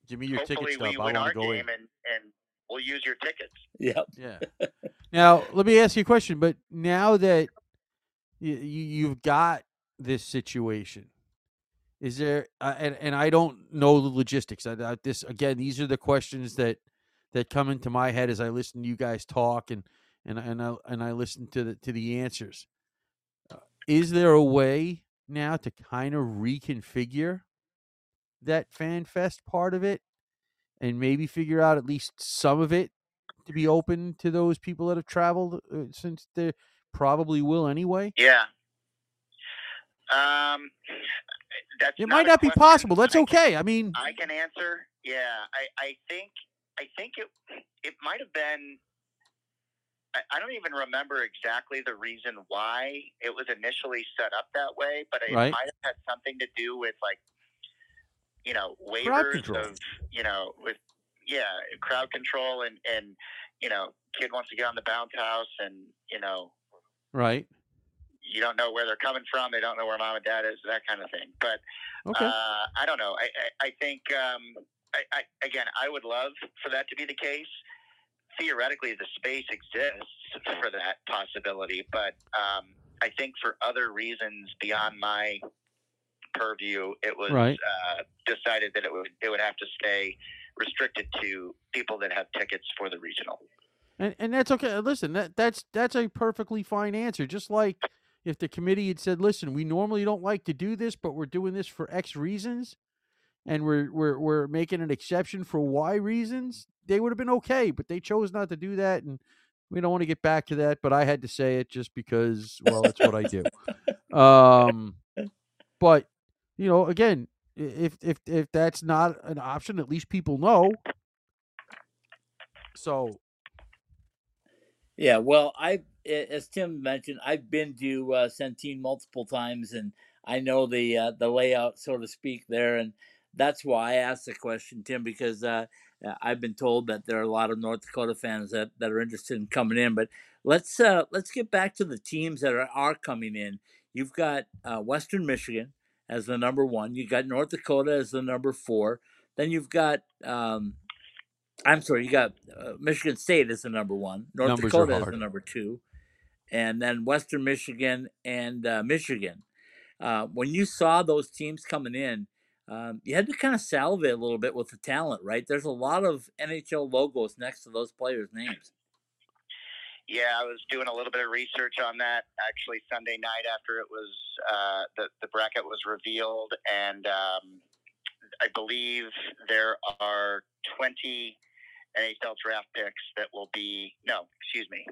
Give me your ticket hopefully stub. we I win want our to go game in. and, and we'll use your tickets. Yep. Yeah. Now, let me ask you a question. But now that you, you've got this situation, is there? Uh, and and I don't know the logistics. I, I, this again, these are the questions that that come into my head as I listen to you guys talk and and and I and I listen to the to the answers. Uh, is there a way now to kind of reconfigure that Fan Fest part of it and maybe figure out at least some of it to be open to those people that have traveled uh, since they probably will anyway? Yeah. Um, that's It not might a not be question possible. That's I okay. Can, I mean, I can answer. Yeah, I, I think I think it it might have been. I, I don't even remember exactly the reason why it was initially set up that way, but it right? might have had something to do with like you know Crowd waivers control. of you know with yeah crowd control and and you know kid wants to get on the bounce house and you know Right. you don't know where they're coming from. They don't know where mom and dad is, that kind of thing. But Okay. uh, I don't know. I, I, I think, um, I, I, again, I would love for that to be the case. Theoretically, the space exists for that possibility. But um, I think for other reasons beyond my purview, it was Right. uh, decided that it would it would have to stay restricted to people that have tickets for the regional. And and that's okay. Listen, that that's that's a perfectly fine answer. Just like if the committee had said, "Listen, we normally don't like to do this, but we're doing this for X reasons, and we're we're we're making an exception for Y reasons," they would have been okay. But they chose not to do that, and we don't want to get back to that. But I had to say it just because, well, it's what I do. Um, but you know, again, if if if that's not an option, at least people know. So. Yeah, well, I, as Tim mentioned, I've been to uh, Centene multiple times, and I know the uh, the layout, so to speak, there, and that's why I asked the question, Tim, because uh, I've been told that there are a lot of North Dakota fans that, that are interested in coming in. But let's uh, let's get back to the teams that are, are coming in. You've got uh, Western Michigan as the number one. You got North Dakota as the number four. Then you've got um, I'm sorry, you got uh, Michigan State as the number one, North Numbers are Dakota as hard. the number two, and then Western Michigan and uh, Michigan. Uh, when you saw those teams coming in, um, you had to kind of salivate a little bit with the talent, right? There's a lot of N H L logos next to those players' names. Yeah, I was doing a little bit of research on that actually Sunday night after it was uh, the the bracket was revealed, and um, I believe there are twenty N H L draft picks that will be no, excuse me.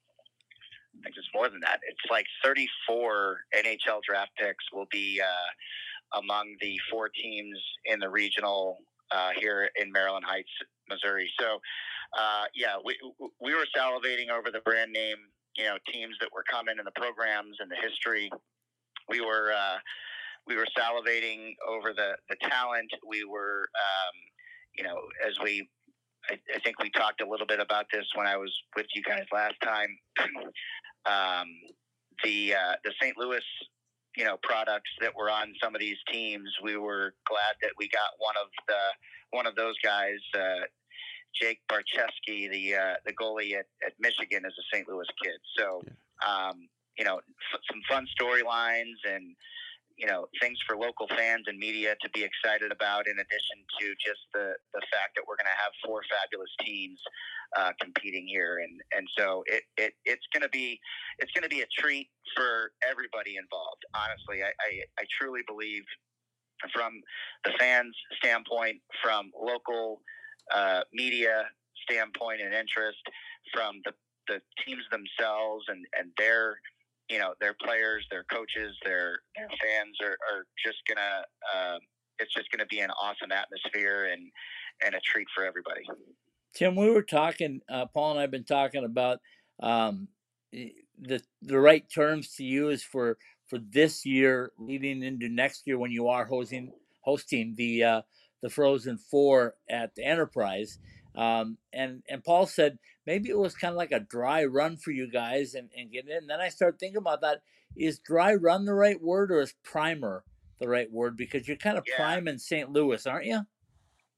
I think it's more than that. It's like thirty-four N H L draft picks will be uh, among the four teams in the regional uh, here in Maryland Heights, Missouri. So, uh, yeah, we we were salivating over the brand name, you know, teams that were coming and the programs and the history. We were uh, we were salivating over the, the talent. We were, um, you know, as we, I, I think we talked a little bit about this when I was with you guys last time. um, the uh, the Saint Louis, you know, products that were on some of these teams, we were glad that we got one of the one of those guys, uh, Jake Barczewski, the uh, the goalie at, at Michigan, is a Saint Louis kid. So, um, you know, f- some fun storylines and, you know, things for local fans and media to be excited about, in addition to just the, the fact that we're going to have four fabulous teams uh, competing here. And, and so it, it, it's going to be, it's going to be a treat for everybody involved. Honestly, I, I, I truly believe, from the fans standpoint, from local uh, media standpoint and interest, from the, the teams themselves and, and their, you know, their players, their coaches, their, their fans are, are just going to, uh, it's just going to be an awesome atmosphere and, and a treat for everybody. Tim, we were talking, uh, Paul and I have been talking about um, the the right terms to use for for this year leading into next year when you are hosting hosting the uh, the Frozen Four at the Enterprise. Um, and and Paul said maybe it was kind of like a dry run for you guys and, and get in. And then I started thinking about that. Is dry run the right word, or is primer the right word? Because you're kind of Yeah. priming Saint Louis, aren't you?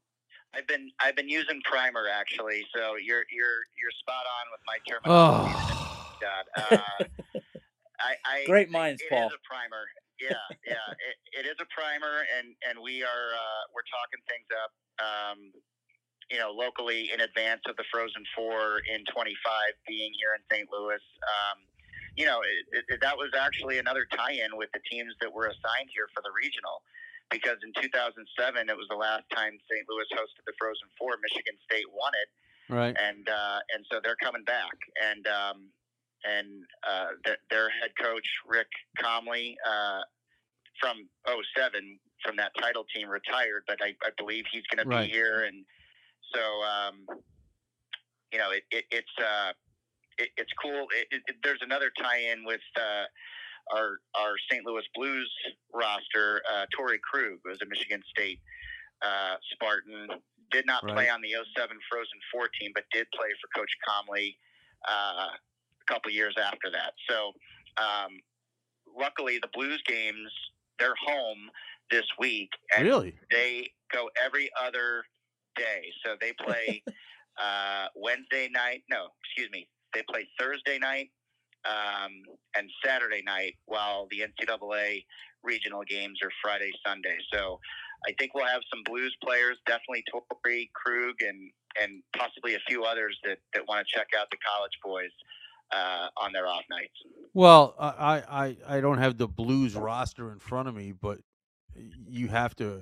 I've been I've been using primer actually, so you're you're you're spot on with my terminology. Oh, God, uh, I, I Great minds, it Paul. is a primer. Yeah, yeah, it, it is a primer, and and we are uh, we're talking things up. Um, you know, locally in advance of the Frozen Four in twenty-five being here in Saint Louis. Um, you know, it, it, that was actually another tie-in with the teams that were assigned here for the regional, because in two thousand seven it was the last time Saint Louis hosted the Frozen Four. Michigan State won it, right. and uh, and so they're coming back, and um, and uh, th- their head coach Rick Comley uh, from oh seven from that title team retired, but I, I believe he's going to Right. be here, and so um, you know it, it, it's uh, it, it's cool. It, it, there's another tie-in with uh, our our Saint Louis Blues roster. Uh, Torrey Krug was a Michigan State uh, Spartan. Did not Right. play on the oh seven Frozen Four team, but did play for Coach Comley uh, a couple years after that. So, um, luckily, the Blues games, they're home this week, and Really? they go every other day. So they play uh, Wednesday night. No, excuse me. They play Thursday night um, and Saturday night, while the N C double A regional games are Friday, Sunday. So I think we'll have some Blues players, definitely Torrey Krug, and and possibly a few others that, that want to check out the college boys uh, on their off nights. Well, I, I, I don't have the Blues roster in front of me, but you have to,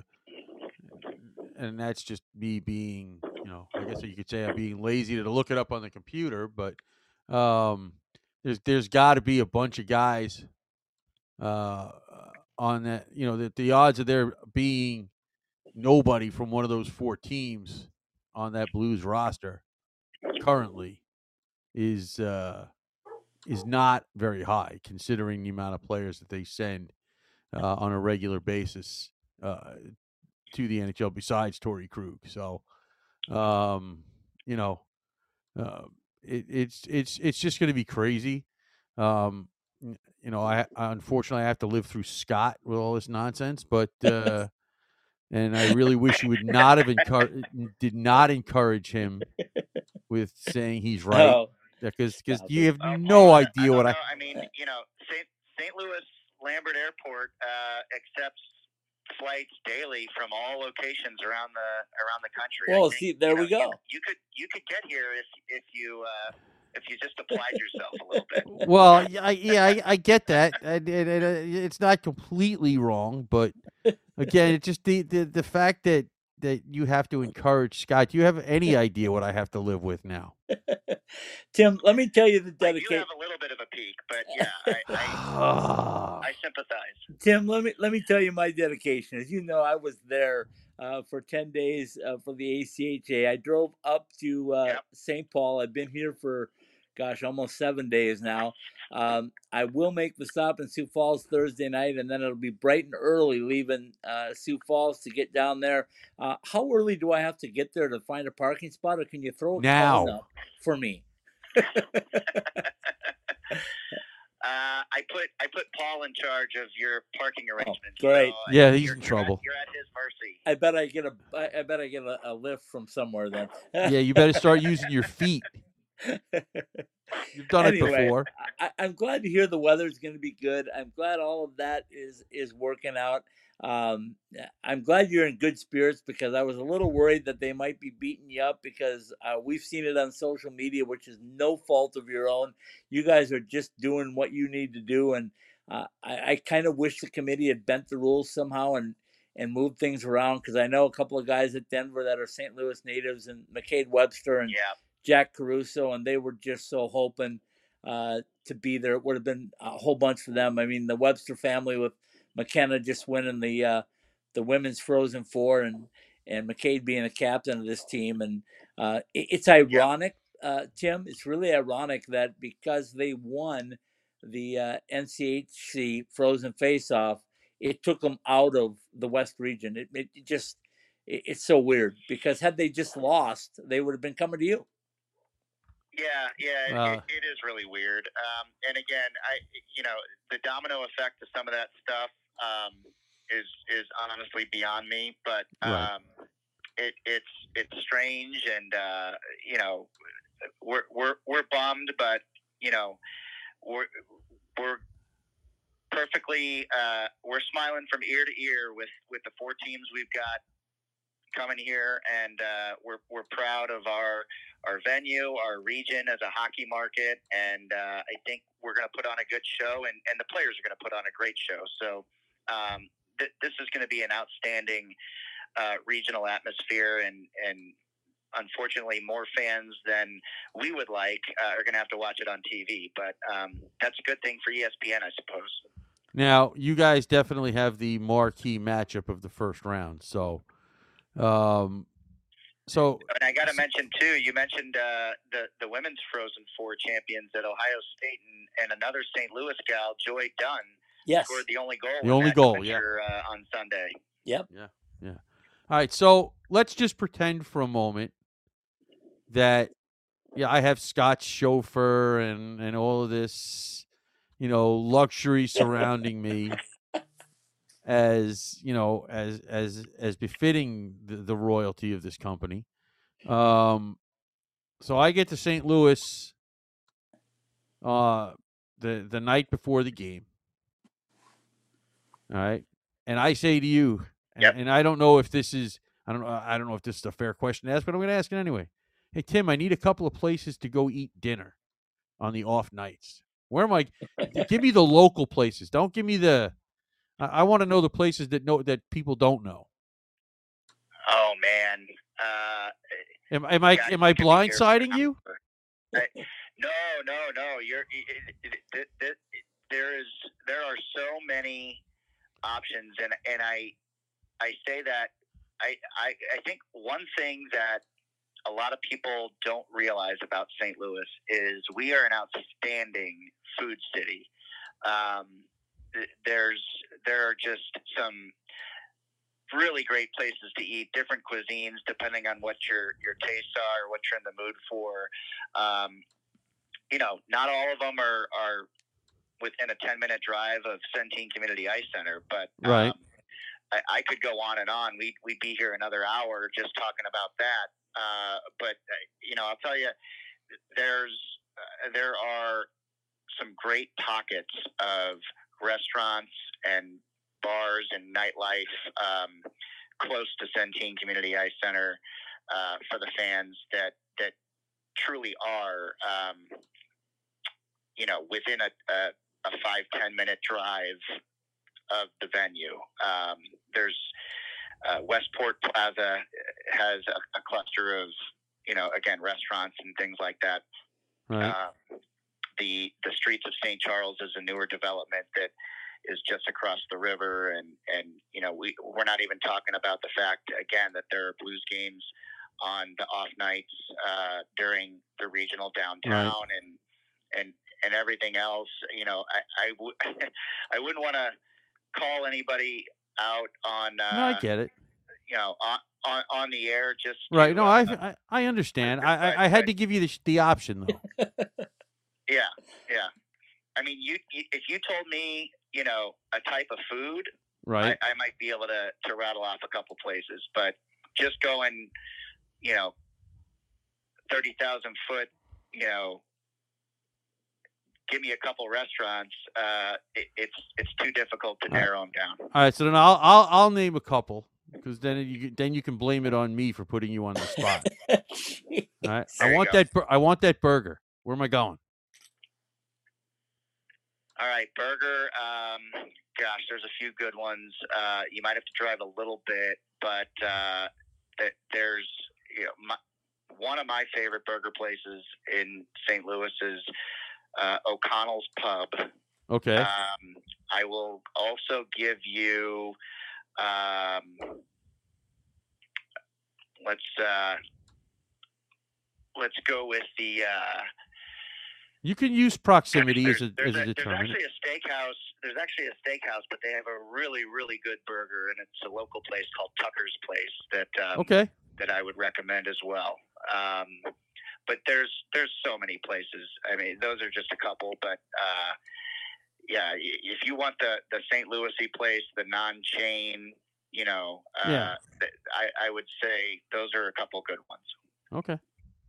and that's just me being, you know, I guess you could say I'm being lazy to look it up on the computer, but um, there's there's got to be a bunch of guys uh, on that, you know, that the odds of there being nobody from one of those four teams on that Blues roster currently is uh, is not very high, considering the amount of players that they send uh, on a regular basis uh, to the N H L besides Torrey Krug. So, um, you know, uh, it, it's it's it's just going to be crazy. Um, you know, I, I unfortunately I have to live through Scott with all this nonsense, but uh, and I really wish you would not have encouraged, did not encourage him with saying he's right, Oh, because because stop you it. have Well, no Paul, I idea don't what I. know. I mean, you know, Saint Saint Louis Lambert Airport uh, accepts flights daily from all locations around the around the country. Well, I think, see, there you know, we go. You, you could you could get here if if you uh, if you just applied yourself a little bit. Well, yeah, I, yeah, I, I get that, and, and, and uh, it's not completely wrong, but again, it's just the, the, the fact that, that you have to encourage Scott. Do you have any idea what I have to live with now? Tim, let me tell you the I do dedication. have a little bit of a peak, but yeah, I I, I sympathize. Tim, let me let me tell you my dedication. As you know, I was there uh, for ten days uh, for the A C H A. I drove up to uh, Yep. Saint Paul. I've been here for, gosh, almost seven days now. Um, I will make the stop in Sioux Falls Thursday night, and then it'll be bright and early leaving uh, Sioux Falls to get down there. Uh, how early do I have to get there to find a parking spot, or can you throw it Now. tall enough for me? Uh, I put I put Paul in charge of your parking arrangements. Oh, great. So Yeah, he's you're, in you're trouble. At, you're at his mercy. I bet I get a I bet I get a, a lift from somewhere then. Yeah, you better start using your feet. You've done Anyway, it before. I, I'm glad to hear the weather's going to be good. I'm glad all of that is is working out. Um, I'm glad you're in good spirits, because I was a little worried that they might be beating you up, because uh, we've seen it on social media, which is no fault of your own. You guys are just doing what you need to do, and uh, I, I kind of wish the committee had bent the rules somehow and and moved things around, because I know a couple of guys at Denver that are Saint Louis natives, and McCade Webster and Yeah. Jack Caruso, and they were just so hoping uh, to be there. It would have been a whole bunch for them. I mean, the Webster family with McKenna just winning the uh, the women's Frozen Four, and and McCade being the captain of this team, and uh, it, it's ironic, uh, Tim. It's really ironic that because they won the uh, N C H C Frozen Face-Off, it took them out of the West region. It, it, it just it, it's so weird, because had they just lost, they would have been coming to you. Yeah, yeah, Uh, it, it is really weird. Um, and again, I, you know, the domino effect of some of that stuff um, is is honestly beyond me. But Right. um, it, it's it's strange, and uh, you know, we're we're we're bummed, but you know, we're we're perfectly uh, we're smiling from ear to ear with with the four teams we've got coming here, and uh, we're we're proud of our our venue, our region as a hockey market, and uh, I think we're going to put on a good show, and, and the players are going to put on a great show. So um, th- this is going to be an outstanding uh, regional atmosphere, and and unfortunately, more fans than we would like uh, are going to have to watch it on T V. But um, that's a good thing for E S P N, I suppose. Now, you guys definitely have the marquee matchup of the first round. So, um, so and I got to mention too. You mentioned uh, the the women's Frozen Four champions at Ohio State, and, and another Saint Louis gal, Joy Dunn, Yes. scored the only goal. The in only that goal, clincher, uh, on Sunday. Yep. Yeah, yeah. All right, so let's just pretend for a moment that, yeah, I have Scott's chauffeur and, and all of this, you know, luxury surrounding me as, you know, as as as befitting the, the royalty of this company. Um, so I get to Saint Louis uh, the the night before the game. All right, and I say to you, and, Yep. and I don't know if this is, I don't know, I don't know if this is a fair question to ask, but I'm going to ask it anyway. Hey Tim, I need a couple of places to go eat dinner on the off nights. Where am I? Give me the local places. Don't give me the. I, I want to know the places that know that people don't know. Oh man. Uh, Am, am I yeah, am I you could be here blindsiding for- you? I, no, no, no. You're. It, it, it, it, there is. There are so many options, and and I, I say that. I, I, I think one thing that a lot of people don't realize about Saint Louis is we are an outstanding food city. Um, th- there's there are just some really great places to eat, different cuisines depending on what your your tastes are, what you're in the mood for. Um, you know, not all of them are are within a ten minute drive of Centene Community Ice Center, but Right. um, I, I could go on and on. We'd we'd be here another hour just talking about that. Uh, but uh, you know, I'll tell you, there's uh, there are some great pockets of restaurants and bars and nightlife um, close to Centene Community Ice Center uh, for the fans that that truly are, um, you know, within a, a, a five ten minute drive of the venue. Um, there's uh, Westport Plaza has a, a cluster of, you know, again, restaurants and things like that. Right. Uh, the the streets of Saint Charles is a newer development that is just across the river, and and you know we we're not even talking about the fact again that there are Blues games on the off nights uh, during the regional downtown, Right. and and and everything else. You know, I I, w- I wouldn't want to call anybody out on uh, No, I get it. you know on, on on the air just Right. to, No, uh, I, I I understand. I, right, I I had right. to give you the the option though. Yeah, yeah. I mean, you, you if you told me, you know, a type of food, Right. I, I might be able to, to rattle off a couple places. But just going, you know, thirty thousand foot, you know, give me a couple restaurants. Uh, it, it's it's too difficult to All right. narrow them down. All right. So then I'll I'll I'll name a couple because then you then you can blame it on me for putting you on the spot. All right. There I you want go. that bur- I want that burger. Where am I going? All right, burger. Um, gosh, there's a few good ones. Uh, you might have to drive a little bit, but uh, th- there's you know my, one of my favorite burger places in Saint Louis is uh, O'Connell's Pub. Okay. Um, I will also give you. Um, let's uh, let's go with the. Uh, You can use proximity there's, as a there's as a a, there's determinant. actually a steakhouse. There's actually a steakhouse, but they have a really, really good burger, and it's a local place called Tucker's Place that um, Okay. that I would recommend as well. Um, but there's there's so many places. I mean, those are just a couple, but uh, yeah, if you want the the Saint Louis place, the non-chain, you know, uh, Yeah. I, I would say those are a couple good ones. Okay.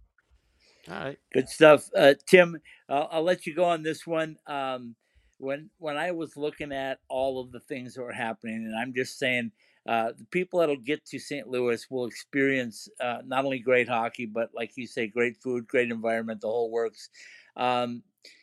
All right. Good stuff, uh, Tim. I'll, I'll let you go on this one. Um, when when I was looking at all of the things that were happening, and I'm just saying, uh, the people that'll get to Saint Louis will experience uh, not only great hockey, but like you say, great food, great environment, the whole works. Um,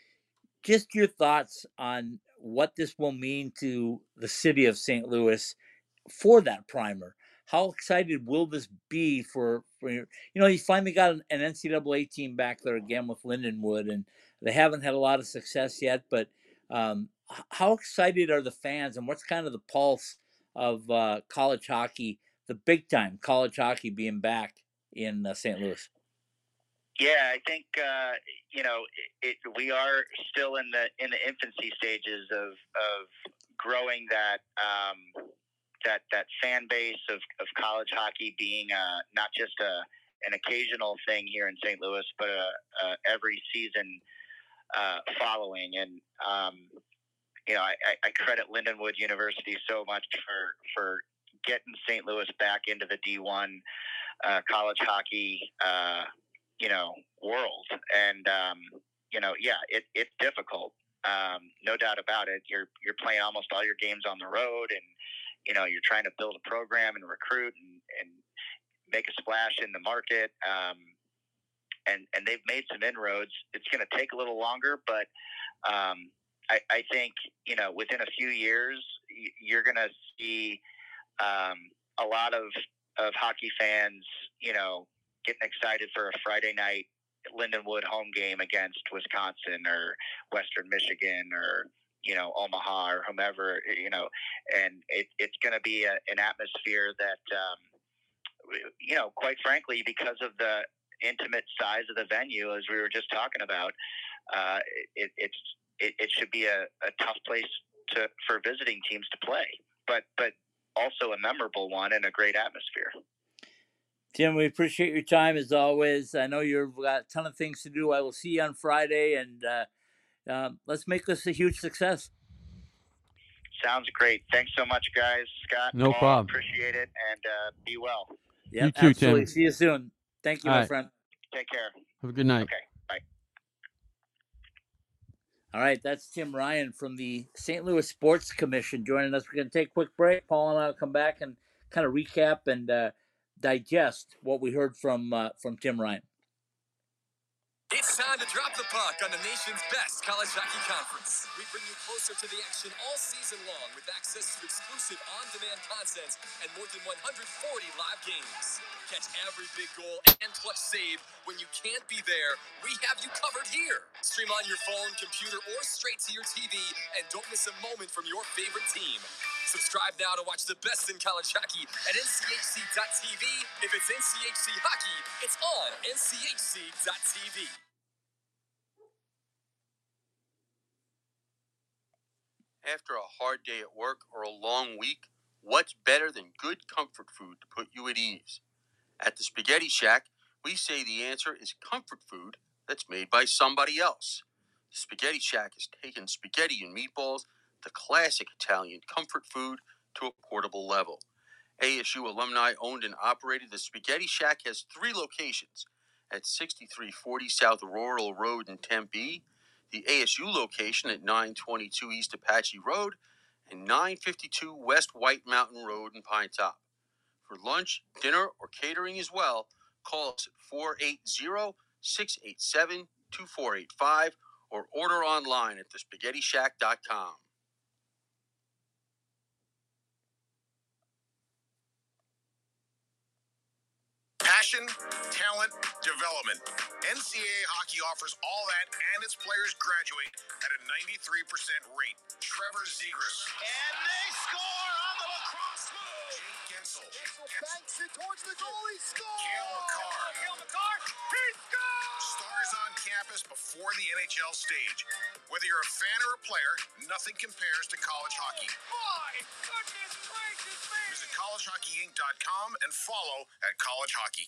just your thoughts on what this will mean to the city of Saint Louis for that primer. How excited will this be for, for you know, you finally got an, an N C double A team back there again with Lindenwood, and they haven't had a lot of success yet, but um, how excited are the fans, and what's kind of the pulse of uh, college hockey, the big time college hockey being back in uh, Saint Louis? Yeah, I think uh, you know it, it, we are still in the in the infancy stages of of growing that um, that that fan base of, of college hockey being uh, not just a an occasional thing here in Saint Louis, but a, a every season uh, following. And um, you know, I, I credit Lindenwood University so much for for getting Saint Louis back into the D one uh, college hockey. Uh, you know, world. And, um, you know, yeah, it, it's difficult. Um, no doubt about it. You're, you're playing almost all your games on the road, and, you know, you're trying to build a program and recruit and, and make a splash in the market. Um, and, and they've made some inroads. It's going to take a little longer, but, um, I, I think, you know, within a few years, you're going to see, um, a lot of, of hockey fans, you know, getting excited for a Friday night Lindenwood home game against Wisconsin or Western Michigan or, you know, Omaha or whomever, you know, and it, it's going to be a, an atmosphere that, um, you know, quite frankly, because of the intimate size of the venue, as we were just talking about, uh, it, it's, it, it should be a, a tough place to, for visiting teams to play, but, but also a memorable one and a great atmosphere. Tim, we appreciate your time as always. I know you've got a ton of things to do. I will see you on Friday, and uh, uh, let's make this a huge success. Sounds great. Thanks so much, guys. Scott, no Paul, problem. Appreciate it, and uh, be well. Yeah, you too, absolutely. Tim. See you soon. Thank you, All my right. friend. Take care. Have a good night. Okay, bye. All right, that's Tim Ryan from the Saint Louis Sports Commission joining us. We're going to take a quick break. Paul and I will come back and kind of recap and uh, digest what we heard from uh, from Tim Ryan. It's time to drop the puck on the nation's best college hockey conference. We bring you closer to the action all season long with access to exclusive on-demand content and more than one hundred forty live games. Catch every big goal and clutch save when you can't be there. We have you covered here. Stream on your phone, computer, or straight to your T V, and don't miss a moment from your favorite team. Subscribe now to watch the best in college hockey at N C H C dot T V. If it's N C H C hockey, it's on N C H C dot T V. After a hard day at work or a long week, what's better than good comfort food to put you at ease? At the Spaghetti Shack, we say the answer is comfort food that's made by somebody else. The Spaghetti Shack has taken spaghetti and meatballs, the classic Italian comfort food, to a portable level. A S U alumni owned and operated, the Spaghetti Shack has three locations at sixty-three forty South Rural Road in Tempe, the A S U location at nine twenty-two East Apache Road, and nine fifty-two West White Mountain Road in Pine Top. For lunch, dinner, or catering as well, call us at four eight zero, six eight seven, two four eight five or order online at the spaghetti shack dot com. Passion, talent, development. N C A A hockey offers all that, and its players graduate at a ninety-three percent rate. Trevor Zegras. And they score on the lacrosse move. Jake Gensel. Gensel banks it towards the goal. He scores. Cale Makar. Cale Makar. He scores. Stars on campus before the N H L stage. Whether you're a fan or a player, nothing compares to college hockey. My goodness gracious me. Visit college hockey inc dot com and follow at College Hockey.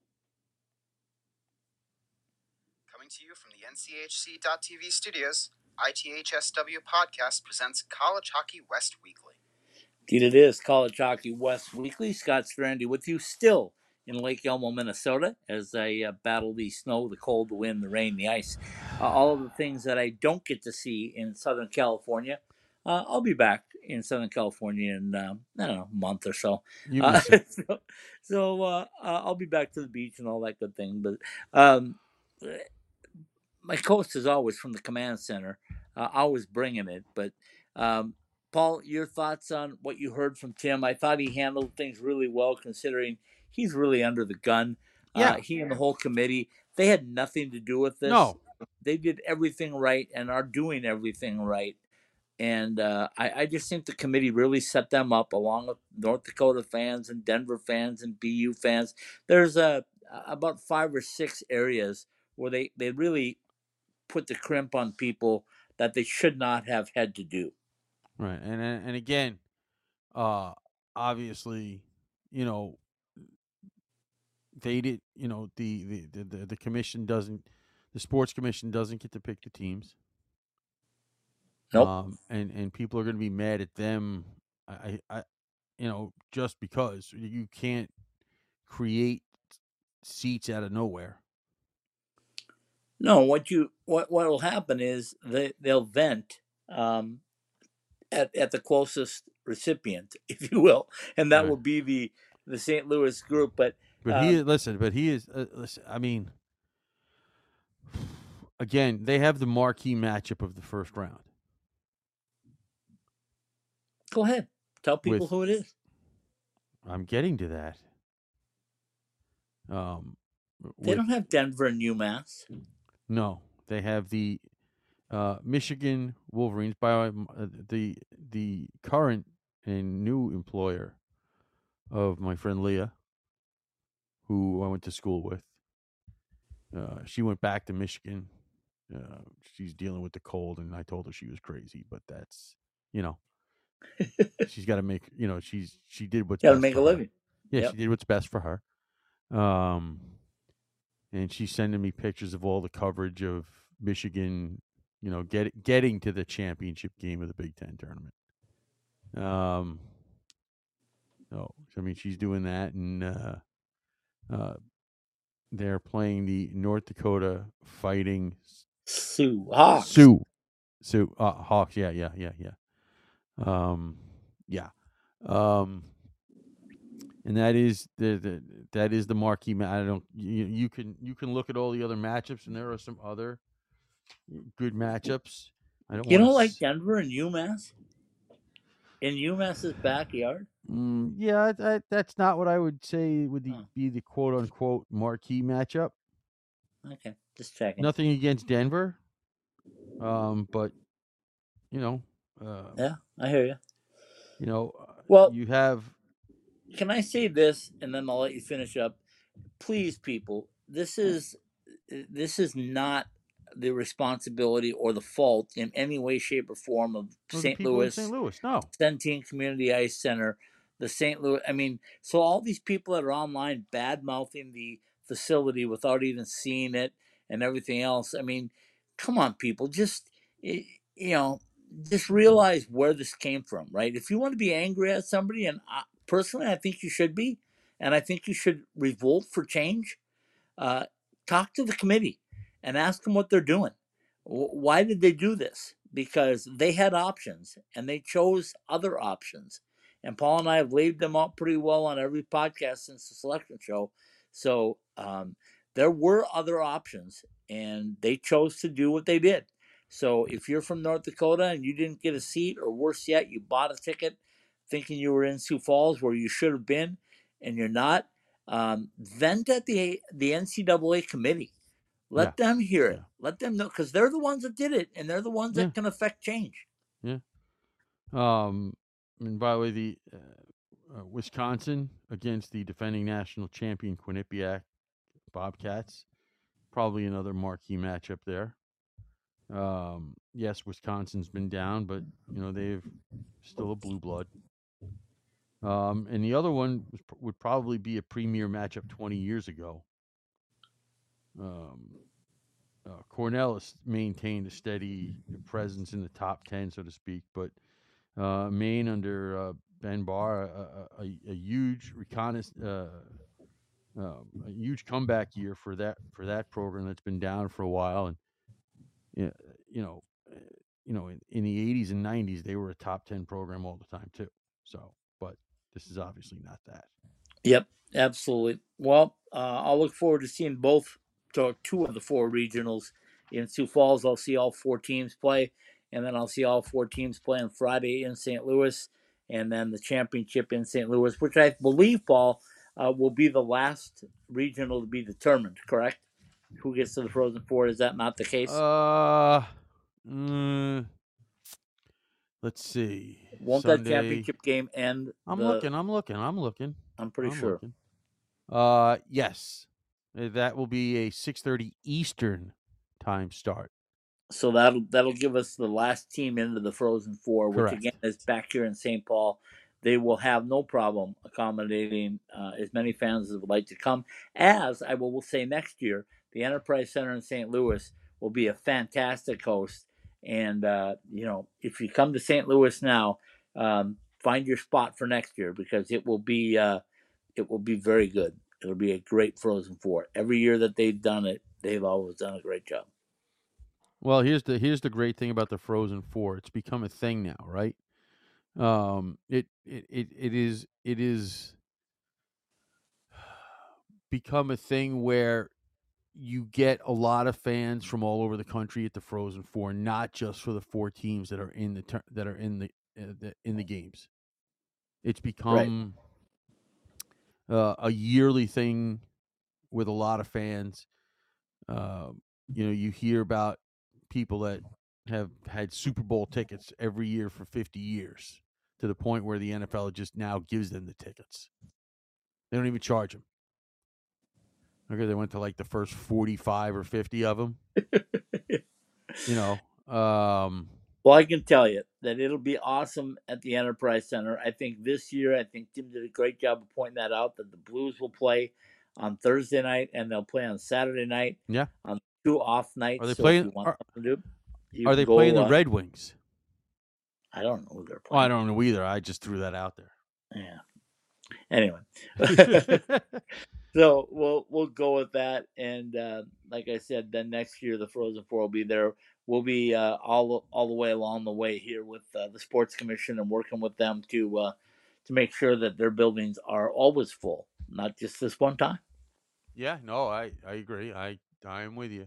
Coming to you from the N C H C dot T V studios, I T H S W Podcast presents College Hockey West Weekly. Indeed it is College Hockey West Weekly. Scott Strandy with you still in Lake Elmo, Minnesota, as I uh, battle the snow, the cold, the wind, the rain, the ice. Uh, all of the things that I don't get to see in Southern California. Uh, I'll be back in Southern California in, um, I don't know, a month or so. You Uh, miss it. so so uh, uh, I'll be back to the beach and all that good thing. But um, my coast is always from the command center, uh, always bringing it. But um, Paul, your thoughts on what you heard from Tim? I thought he handled things really well, considering he's really under the gun. Yeah. Uh, he and the whole committee, they had nothing to do with this. No. They did everything right and are doing everything right. And uh, I, I just think the committee really set them up, along with North Dakota fans and Denver fans and B U fans. There's a about five or six areas where they, they really put the crimp on people that they should not have had to do. Right. And and again, uh obviously, you know, they did, you know, the the, the, the commission doesn't the sports commission doesn't get to pick the teams. Nope. Um and and people are going to be mad at them. I I you know, just because you can't create seats out of nowhere. No, what you what what will happen is they they'll vent um, at at the closest recipient, if you will, and that Right. will be the the Saint Louis group. But But um, he listen, but he is uh, listen, I mean, again, they have the marquee matchup of the first round. Go ahead, tell people with, who it is. I'm getting to that. Um, They with, don't have Denver and UMass. No, they have the uh, Michigan Wolverines by uh, the the current and new employer of my friend Leah, who I went to school with. Uh, she went back to Michigan. Uh, she's dealing with the cold, and I told her she was crazy, but that's, you know, she's got to make, you know, she's she did what's Got to best make for a her. living. Yeah, Yep. she did what's best for her. Um, and she's sending me pictures of all the coverage of Michigan, you know, get, getting to the championship game of the Big Ten tournament. Um, no, I mean, she's doing that, and uh, uh, they're playing the North Dakota Fighting Sioux Hawks. Sioux, Sioux uh, Hawks. Yeah, yeah, yeah, yeah. Um, yeah. Um, and that is the, the that is the marquee. Ma- I don't. You, you can you can look at all the other matchups, and there are some other good matchups. I don't. You wanna don't like s- Denver and UMass in UMass's backyard? Mm, yeah, that, that's not what I would say would the, Oh. be the quote unquote marquee matchup. Okay, just checking. Nothing against Denver, um, but you know, uh, Yeah, I hear you. you know, Well, you have. Can I say this, and then I'll let you finish up? Please, people, this is this is not the responsibility or the fault in any way, shape, or form of Well, the Saint people in Louis, Saint Louis, no. Centene Community Ice Center, the Saint Louis. I mean, so all these people that are online bad mouthing the facility without even seeing it and everything else. I mean, come on, people, just you know, just realize where this came from, right? If you want to be angry at somebody, and I, personally, I think you should be, and I think you should revolt for change. Uh, talk to the committee and ask them what they're doing. Why did they do this? Because they had options and they chose other options. And Paul and I have laid them out pretty well on every podcast since the selection show. So um, there were other options and they chose to do what they did. So if you're from North Dakota and you didn't get a seat, or worse yet, you bought a ticket thinking you were in Sioux Falls where you should have been and you're not, um, vent at the the N C double A committee. Let Yeah. them hear it. Yeah. Let them know, because they're the ones that did it, and they're the ones Yeah. that can affect change. Yeah. Um, and by the way, the uh, uh, Wisconsin against the defending national champion Quinnipiac Bobcats, probably another marquee matchup there. Um, yes, Wisconsin's been down, but you know they've still a blue blood. Um, and the other one was, would probably be a premier matchup twenty years ago. Um, uh, Cornell has maintained a steady presence in the top ten, so to speak. But uh, Maine under uh, Ben Barr, a, a, a huge reconnaissance, uh, um, a huge comeback year for that for that program that's been down for a while, and yeah, you know, uh, you know, in, in the eighties and nineties, they were a top ten program all the time too. So, but this is obviously not that. Yep, absolutely. Well, uh, I'll look forward to seeing both to two of the four regionals in Sioux Falls. I'll see all four teams play, and then I'll see all four teams play on Friday in Saint Louis, and then the championship in Saint Louis, which I believe, Paul, uh, will be the last regional to be determined. Correct? Who gets to the Frozen Four? Is that not the case? Uh, mm, let's see. Won't Sunday. that championship game end? I'm the, looking. I'm looking. I'm looking. I'm pretty I'm sure. Looking. Uh, yes, Uh, that will be a six thirty Eastern time start. So that'll that'll give us the last team into the Frozen Four, which Correct. again is back here in Saint Paul. They will have no problem accommodating uh, as many fans as would like to come. As I will, will say next year, the Enterprise Center in Saint Louis will be a fantastic host. And uh, you know, if you come to Saint Louis now, um, find your spot for next year because it will be uh, it will be very good. It'll be a great Frozen Four. Every year that they've done it, they've always done a great job. Well, here's the here's the great thing about the Frozen Four. It's become a thing now, right? Um, it it it, it is it is become a thing where you get a lot of fans from all over the country at the Frozen Four, not just for the four teams that are in the tur- that are in the, uh, the in the games. It's become right. uh, a yearly thing with a lot of fans. Uh, you know, you hear about people that have had Super Bowl tickets every year for fifty years to the point where the N F L just now gives them the tickets. They don't even charge them. Okay, they went to like the first forty-five or fifty of them. you know. Um, well, I can tell you that it'll be awesome at the Enterprise Center. I think this year, I think Tim did a great job of pointing that out, that the Blues will play on Thursday night and they'll play on Saturday night. Yeah. On two off nights. Are they so playing? If you want Are, to do, you are they go, playing the uh, Red Wings? I don't know who they're playing. Well, I don't know either. I just threw that out there. Yeah. Anyway. So we'll we'll go with that, and uh, like I said, then next year the Frozen Four will be there. We'll be uh, all all the way along the way here with uh, the Sports Commission and working with them to uh, to make sure that their buildings are always full, not just this one time. Yeah, no, I, I agree. I I am with you.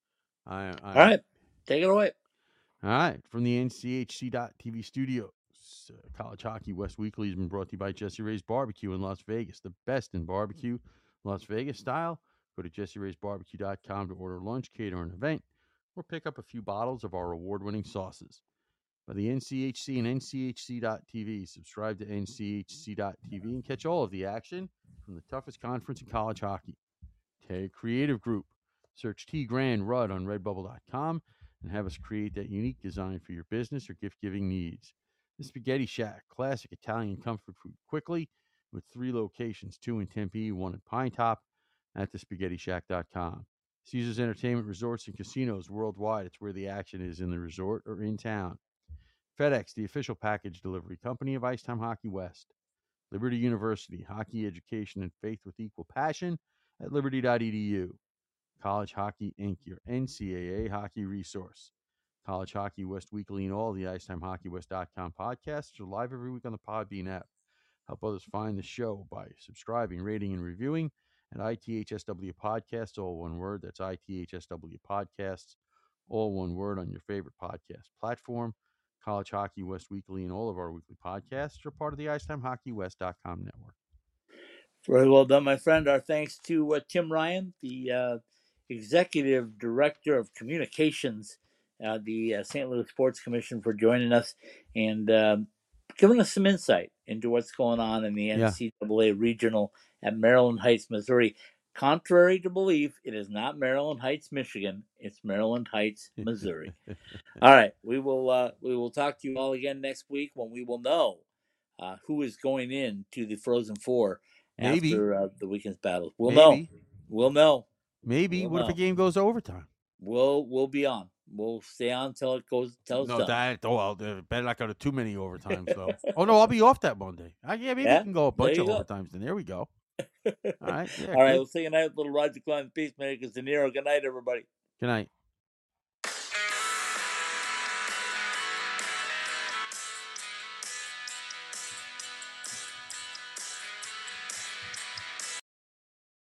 I, I all right, take it away. All right, from the N C H C dot T V studios, uh, College Hockey West Weekly has been brought to you by Jesse Ray's Barbecue in Las Vegas, the best in barbecue, Las Vegas style. Go to jesse rays barbecue dot com to order lunch, cater an event, or pick up a few bottles of our award-winning sauces. By the N C H C and N C H C dot T V, subscribe to N C H C dot T V and catch all of the action from the toughest conference in college hockey. Tag Creative Group. Search T Grand Rudd on redbubble dot com and have us create that unique design for your business or gift-giving needs. The Spaghetti Shack, classic Italian comfort food quickly with three locations, two in Tempe, one in Pine Top, at the spaghetti shack dot com. Caesars Entertainment Resorts and Casinos worldwide. It's where the action is in the resort or in town. FedEx, the official package delivery company of Icetime Hockey West. Liberty University, hockey education and faith with equal passion at liberty dot e d u. College Hockey Incorporated, your N C double A hockey resource. College Hockey West Weekly and all the icetime hockey west dot com podcasts are live every week on the Podbean app. Help others find the show by subscribing, rating, and reviewing at I T H S W Podcasts, all one word. That's I T H S W Podcasts, all one word on your favorite podcast platform. College Hockey West Weekly and all of our weekly podcasts are part of the icetime hockey west dot com network. Very well done, my friend. Our thanks to uh, Tim Ryan, the uh, Executive Director of Communications at uh, the uh, Saint Louis Sports Commission, for joining us and uh, giving us some insight into what's going on in the yeah. N C double A Regional at Maryland Heights, Missouri. Contrary to belief, it is not Maryland Heights, Michigan. It's Maryland Heights, Missouri. All right, we will uh, we will talk to you all again next week when we will know uh, who is going in to the Frozen Four. Maybe. After uh, the weekend's battles. We'll Maybe. know. We'll know. Maybe. We'll what know. if a game goes overtime? we'll we'll be on. We'll stay on till it goes till it's No, done. that oh well, there better not go to too many overtimes though. Oh no, I'll be off that Monday. Uh, yeah, maybe Yeah, we can go a bunch there of you go. overtimes. Then there we go. All right, yeah, All right, good. we'll say goodnight with little Roger Klein, Peacemakers, De Niro. Good night, everybody. Good night.